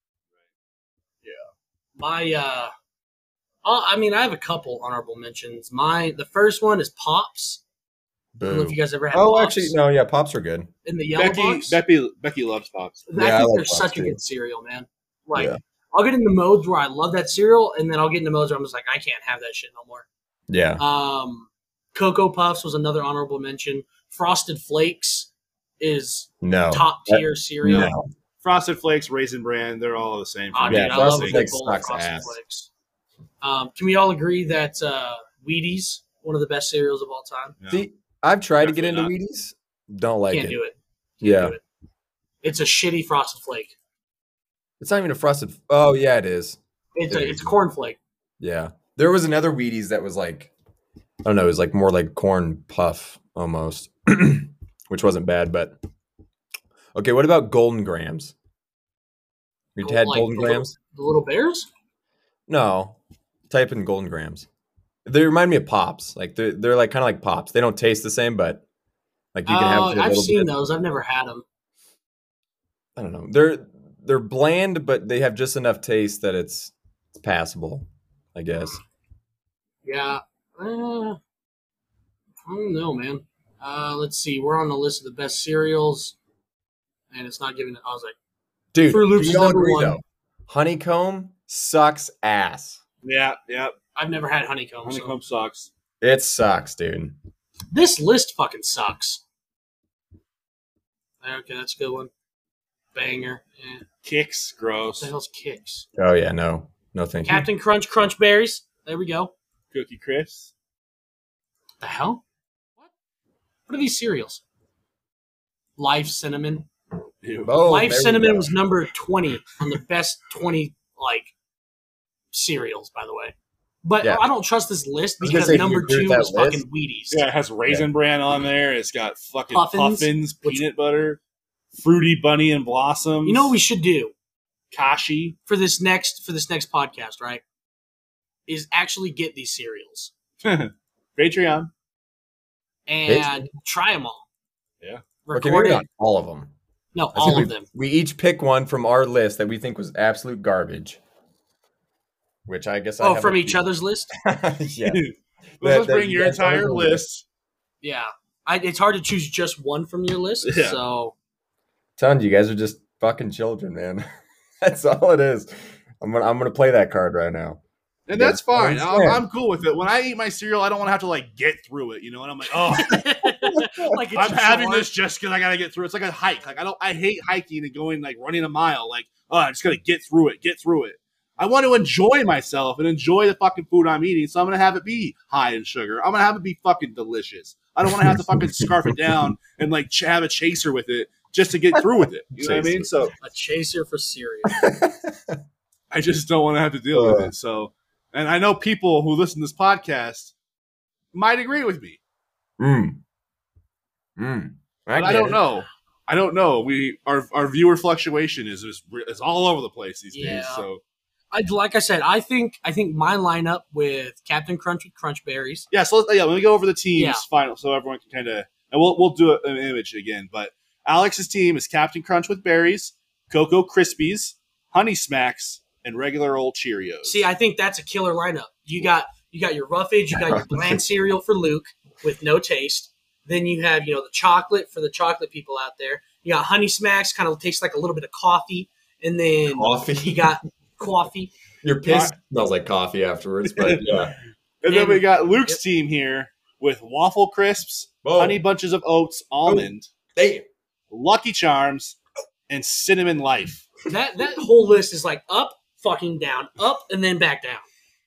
My I mean, I have a couple honorable mentions. The first one is Pops. I don't know if you guys ever had Oh, Pops actually, no, yeah, Pops are good. in the yellow box. Becky loves Pops. I Yeah, I think like they're Pops such a too. good cereal, man. Like, Yeah. I'll get into modes where I love that cereal, and then I'll get into modes where I'm just like, I can't have that shit no more. Yeah, Cocoa Puffs was another honorable mention. Frosted Flakes is no, top tier cereal. no. Frosted Flakes, Raisin Bran, they're all the same. Oh, for me. dude, Yeah, I love a Frosted good Flakes bowl of sucks Frosted ass. Flakes. Can we all agree that Wheaties, one of the best cereals of all time? Yeah. See, I've tried to get into Definitely Wheaties. Don't like Can't it. do it. Yeah, Do it. It's a shitty Frosted Flake. it's not even a frosted. Oh, yeah, it is. It's a corn flake. Yeah, there was another Wheaties that was like, I don't know, it was like more like corn puff almost, which wasn't bad. But okay, what about Golden Grams? You had Like Golden Grams? The little bears? No, type in Golden Grams. They remind me of Pops. Like they're like kind of like Pops. They don't taste the same, but like you can have it for a I've little seen bit. those. I've never had them. I don't know. They're bland, but they have just enough taste that it's passable, I guess. Yeah. I don't know, man. Let's see. We're on the list of the best cereals, and it's not giving it. I was like, Dude, Fruit Loops do is you all number agree one. though? Honeycomb sucks ass. Yeah. I've never had honeycomb. so- Honeycomb sucks. It sucks, dude. This list fucking sucks. Okay, that's a good one. Banger. Yeah. What Kicks, gross. the hell's Kicks? Oh yeah, no thank you. Captain Crunch Crunch Berries. There we go. Cookie Crisps. The hell? What are these cereals? Life Cinnamon. Ew. Oh, Life there we Cinnamon go. was number 20 on the best 20 like cereals, by the way. But Yeah. I don't trust this list I was gonna because say, do you number agree with 2 that was list? fucking Wheaties. Yeah, it has Raisin Bran on there. It's got fucking Puffins, Puffins, which- peanut butter, Fruity Bunny and Blossoms. You know what we should do Kashi. for this next podcast, right? Is actually get these cereals Patreon. and try them all. Yeah. Okay, Record maybe it. not all of them. No, I think all of them. We each pick one from our list that we think was absolute garbage. Which I guess I Oh, have from a each few. other's list? Yeah. Let's that bring you your guys have entire on the list. list. Yeah. It's hard to choose just one from your list. Yeah. So Telling you guys are just fucking children, man. That's all it is. I'm gonna play that card right now. And Yeah, that's fine. I understand. I'm cool with it. When I eat my cereal, I don't want to have to like get through it, you know. And I'm like, oh, like it's I'm a having chore. this just because I gotta get through. It's like a hike. Like I hate hiking and going like running a mile. Like, oh, I just gotta get through it. I want to enjoy myself and enjoy the fucking food I'm eating. So I'm gonna have it be high in sugar. I'm gonna have it be fucking delicious. I don't want to have to fucking scarf it down and like have a chaser with it just to get through with it. You know what I mean? So A chaser for cereal. I just don't want to have to deal with it. So, and I know people who listen to this podcast might agree with me. But I don't know. I don't know. Our viewer fluctuation is all over the place these days. Yeah. So Like I said, I think my lineup with Captain Crunch with Crunch Berries. yeah, so let me go over the teams Yeah. final so everyone can kind of, and we'll do an image again. But Alex's team is Captain Crunch with berries, Cocoa Krispies, Honey Smacks, and regular old Cheerios. See, I think that's a killer lineup. You got your roughage, you got your bland cereal for Luke with no taste. Then you have, the chocolate for the chocolate people out there. You got Honey Smacks, kind of tastes like a little bit of coffee. And then Coffee? you got coffee. Your piss smells like coffee afterwards, but yeah. and then and- we got Luke's team here with Waffle Crisps, Whoa. Honey Bunches of Oats, Almond, Hey, Lucky Charms, and Cinnamon Life. That whole list is like up, fucking down, up, and then back down.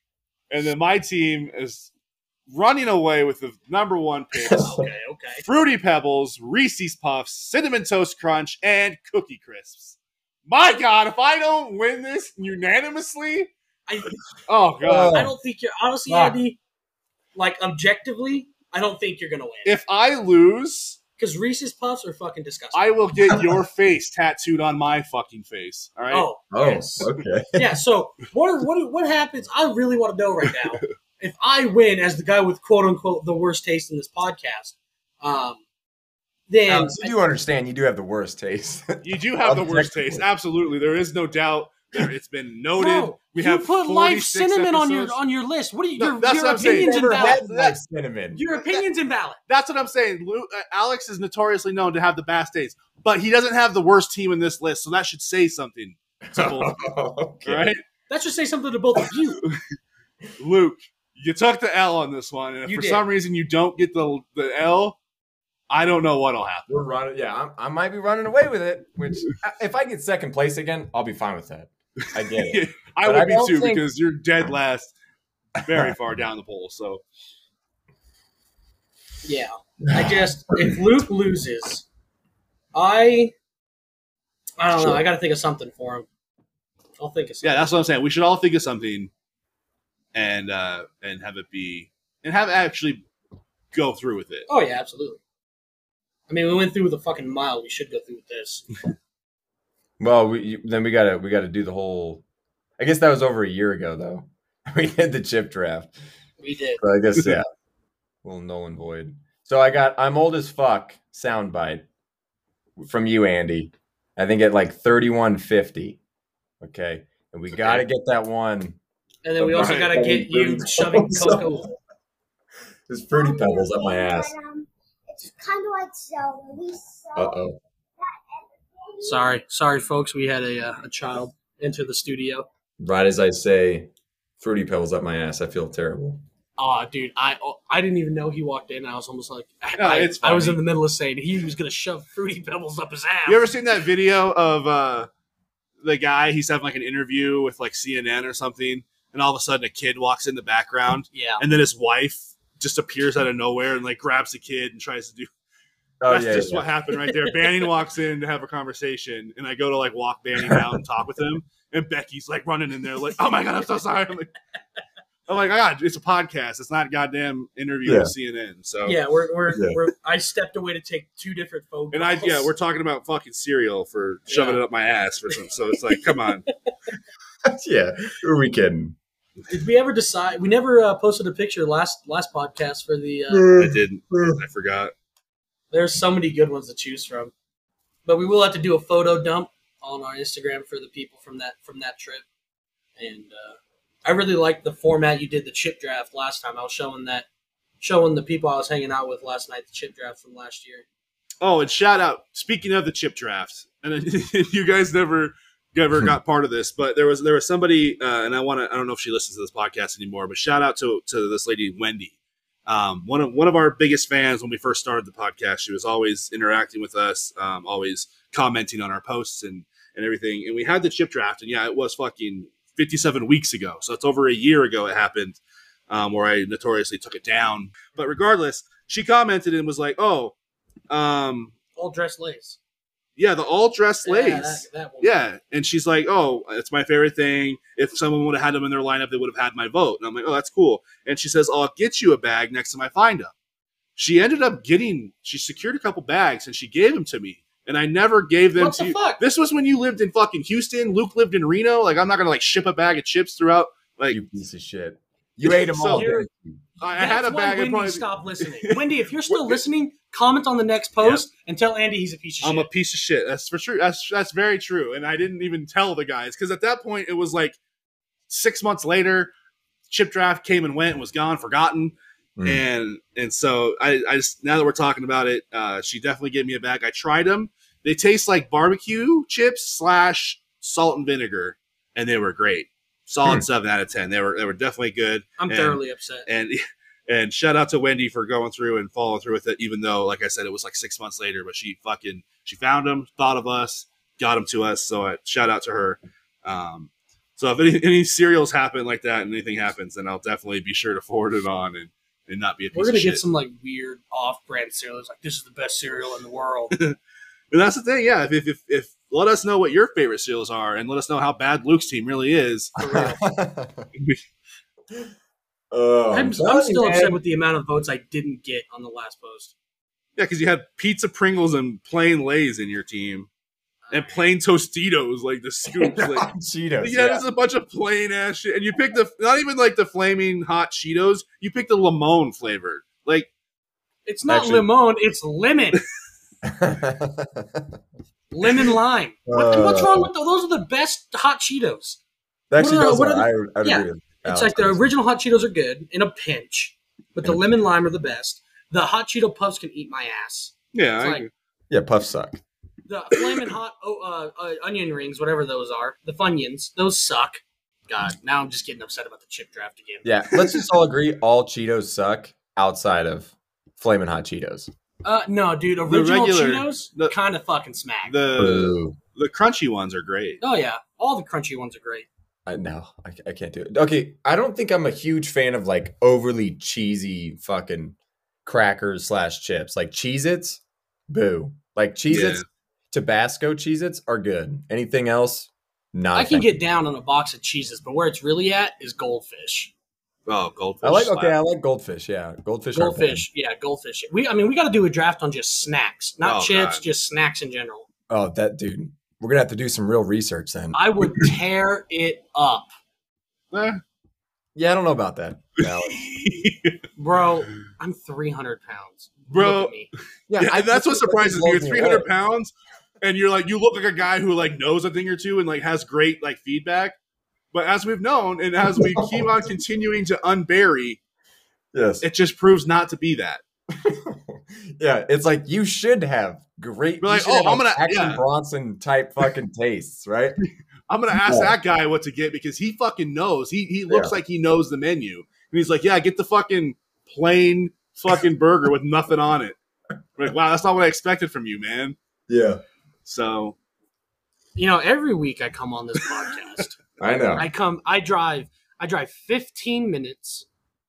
And then my team is running away with the number 1 picks. Okay. Fruity Pebbles, Reese's Puffs, Cinnamon Toast Crunch, and Cookie Crisps. My God, if I don't win this unanimously, oh God. I don't think you're honestly, Andy. Like objectively, I don't think you're gonna win. If I lose, because Reese's Puffs are fucking disgusting. I will get your face tattooed on my fucking face. All right. Oh, yes. Okay. Yeah. So what happens? I really want to know right now. If I win as the guy with quote unquote the worst taste in this podcast, then Alex, you do understand you do have the worst taste. You do have the worst taste. Absolutely. There is no doubt. It's been noted. Bro, We you have put live 46 cinnamon episodes. on your list. What are you? No, that's your what I'm saying. opinions Never had invalid. like cinnamon. Your opinions invalid. That's what I'm saying. Alex is notoriously known to have the best taste, but he doesn't have the worst team in this list, so that should say something to both. Okay. All right, That should say something to both of you. Luke, you took the L on this one, and if You for did. some reason you don't get the L, I don't know what'll happen. We're running. Yeah, I might be running away with it. Which, if I get second place again, I'll be fine with that. I get it. I But would I be don't too think- because you're dead last, very far down the poll. So Yeah. If Luke loses, I don't know. I got to think of something for him. I'll think of something. yeah, that's what I'm saying. We should all think of something, and have it be and have it actually go through with it. Oh yeah, absolutely. I mean, we went through the fucking mile. We should go through with this. Well, then we gotta do the whole. I guess that was over a year ago, though. We did the chip draft. We did. So I guess yeah, little null and void. So I'm old as fuck soundbite from you, Andy. I think at like 3150. Okay, and we got to get that one. And then we also Right. got to get you shoving cocoa. There's fruity pebbles up my ass. It's kind of like so. We Uh oh. Sorry, folks. We had a child enter the studio. Right as I say, fruity pebbles up my ass, I feel terrible. Oh, dude, I didn't even know he walked in. I was almost like, No, it's I was funny. in the middle of saying he was gonna shove Fruity Pebbles up his ass. You ever seen that video of the guy? He's having like an interview with like CNN or something, and all of a sudden a kid walks in the background, Yeah. and then his wife just appears out of nowhere and like grabs the kid and tries to do. Oh That's just what happened right there. Banning walks in to have a conversation, and I go to like walk Banning out and talk with him, and Becky's like running in there like, "Oh my God, I'm so sorry." I'm like, God, it's a podcast. It's not a goddamn interview with CNN. So Yeah, we're I stepped away to take two different phone and calls. we're talking about fucking cereal for shoving it up my ass for some. So it's like, come on. Yeah, who are we kidding? Did we ever decide? We never posted a picture last podcast for the. I didn't. I forgot. There's so many good ones to choose from, but we will have to do a photo dump on our Instagram for the people from that trip. And I really liked the format you did the chip draft last time. I was showing the people I was hanging out with last night the chip draft from last year. Oh, and shout out. Speaking of the chip draft, and you guys never got part of this, but there was somebody, and I don't know if she listens to this podcast anymore, but shout out to this lady Wendy. One of our biggest fans when we first started the podcast. She was always interacting with us, always commenting on our posts and everything. And we had the chip draft, and yeah, it was fucking 57 weeks ago. So it's over a year ago it happened, where I notoriously took it down. But regardless, she commented and was like, "Oh, All dressed lace. yeah, the all dressed lace." Yeah, that one. Yeah, and she's like, "Oh, it's my favorite thing. If someone would have had them in their lineup, they would have had my vote." And I'm like, "Oh, that's cool." And she says, "I'll get you a bag next time I find them." She ended up she secured a couple bags and she gave them to me, and I never gave them What to the you. fuck? This was when you lived in fucking Houston. Luke lived in Reno. Like, I'm not gonna like ship a bag of chips throughout. Like, You piece of shit. You ate them So all. you're- didn't you? I had a That's why bag. Wendy Probably, stopped listening. Wendy, if you're still listening, comment on the next post and tell Andy he's a piece of shit. I'm a piece of shit. That's for sure. That's very true. And I didn't even tell the guys because at that point it was like 6 months later. Chip draft came and went and was gone, forgotten. And so I just, now that we're talking about it, she definitely gave me a bag. I tried them. They taste like barbecue chips / salt and vinegar, and they were great. Solid 7 out of 10. They were definitely good. I'm thoroughly upset. And shout out to Wendy for going through and following through with it, even though, like I said, it was like 6 months later. But she found them, thought of us, got them to us. So shout out to her. So if any cereals happen like that and anything happens, then I'll definitely be sure to forward it on and not be a piece We're gonna of shit. get some like weird off-brand cereals. Like, this is the best cereal in the world. And that's the thing, yeah. If let us know what your favorite cereals are, and let us know how bad Luke's team really is. I'm still upset with the amount of votes I didn't get on the last post. Yeah, because you had pizza Pringles and plain Lay's in your team, and plain Tostitos, like the scoops. Like, Cheetos. yeah, there's a bunch of plain ass shit, and you picked not even like the flaming hot Cheetos. You picked the lemon flavored. Like, it's not Actually- lemon, it's lemon. Lemon lime. What's wrong with those? Those are the best hot Cheetos. Actually, What are I'd yeah. agree with It's Alex like the on this. original hot Cheetos are good in a pinch, but the lemon lime are the best. The hot Cheeto puffs can eat my ass. yeah, It's I like- agree. Yeah, puffs suck. The flaming hot onion rings, whatever those are, the Funyuns, those suck. God, now I'm just getting upset about the chip draft again. Yeah, let's just all agree all Cheetos suck outside of Flamin' Hot Cheetos. No, dude, original regular- Cheetos the- kind of fucking smack. the crunchy ones are great. Oh yeah, all the crunchy ones are great. I can't do it. Okay, I don't think I'm a huge fan of like overly cheesy fucking crackers / chips. Like Cheez-Its, boo. Like Cheez-Its, Yeah. Tabasco Cheez-Its are good. Anything else? Not. I can get down on a box of cheeses, but where it's really at is Goldfish. Oh, Goldfish. I like slap. Goldfish. Yeah, Goldfish. are Goldfish, yeah, Goldfish. We got to do a draft on just snacks, not Oh, chips, God. just snacks in general. fun. Oh, that dude. We're gonna have to do some real research then. I would tear it up, Eh. Yeah, I don't know about that, Alex. bro. I'm 300 pounds, Bro. Look at me. Yeah, and that's what surprises me. You're blows me 300 away. pounds, and you're like, you look like a guy who like knows a thing or two and like has great like feedback. But as we've known, and as we keep on continuing to unbury, Yes. it just proves not to be that. Yeah, it's like you should have great. We're like, you should have, I'm gonna- Action yeah. Bronson type fucking tastes, right? I'm gonna ask Yeah. that guy what to get because he fucking knows. He looks Yeah. like he knows the menu, and he's like, yeah, get the fucking plain fucking burger with nothing on it. We're like, wow, that's not what I expected from you, man. Yeah, So Every week I come on this podcast. I know. I drive 15 minutes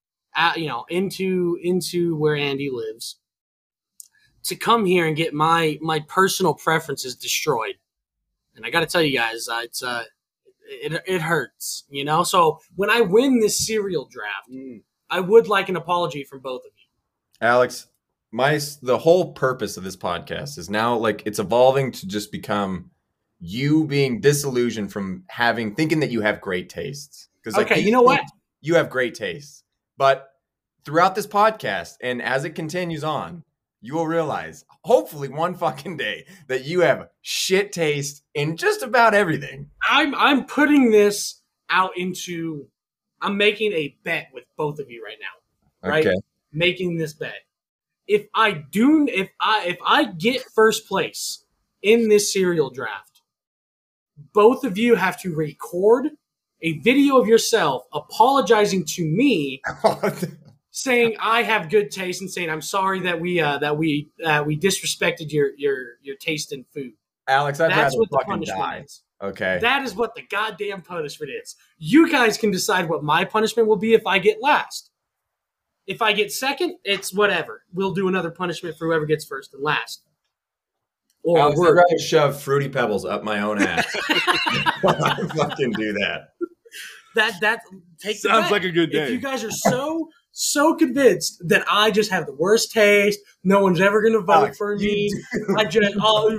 into where Andy lives to come here and get my personal preferences destroyed. And I got to tell you guys, it hurts, So when I win this cereal draft, I would like an apology from both of you. Alex, the whole purpose of this podcast is now like it's evolving to just become you being disillusioned from thinking that you have great tastes. Because Okay, you know what? You have great tastes, but throughout this podcast and as it continues on, you will realize, hopefully one fucking day, that you have shit taste in just about everything. I'm putting this out I'm making a bet with both of you right now. Right? Okay. Making this bet. If I get first place in this cereal draft, both of you have to record a video of yourself apologizing to me, saying I have good taste and saying I'm sorry that we disrespected your taste in food. Alex, I'd That's rather what the fucking punishment die. is. Okay. That is what the goddamn punishment is. You guys can decide what my punishment will be if I get last. If I get second, it's whatever. We'll do another punishment for whoever gets first and last. Or Alex, I'd worse. rather shove Fruity Pebbles up my own ass. I fucking do that. That take the sounds bet. like a good If day. you guys are so convinced that I just have the worst taste, no one's ever going to vote Alex, for you me. do. I just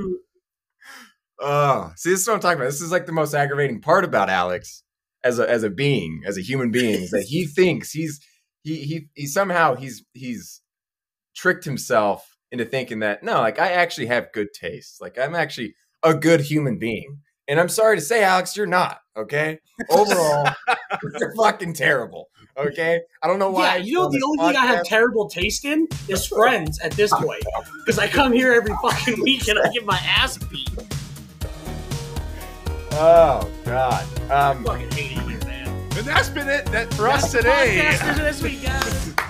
Oh, see, this is what I'm talking about. This is like the most aggravating part about Alex as a being, as a human being, is that he thinks he somehow he's tricked himself into thinking that no, like I actually have good taste. Like I'm actually a good human being. And I'm sorry to say, Alex, you're not. Okay, overall, you're fucking terrible. Okay, I don't know why. Yeah, the only thing I have terrible taste in is Friends at this point. Because I come here every fucking week and I get my ass beat. Oh God. I fucking hate it here, man. and that's been it for That's us the today. podcast for this week, guys.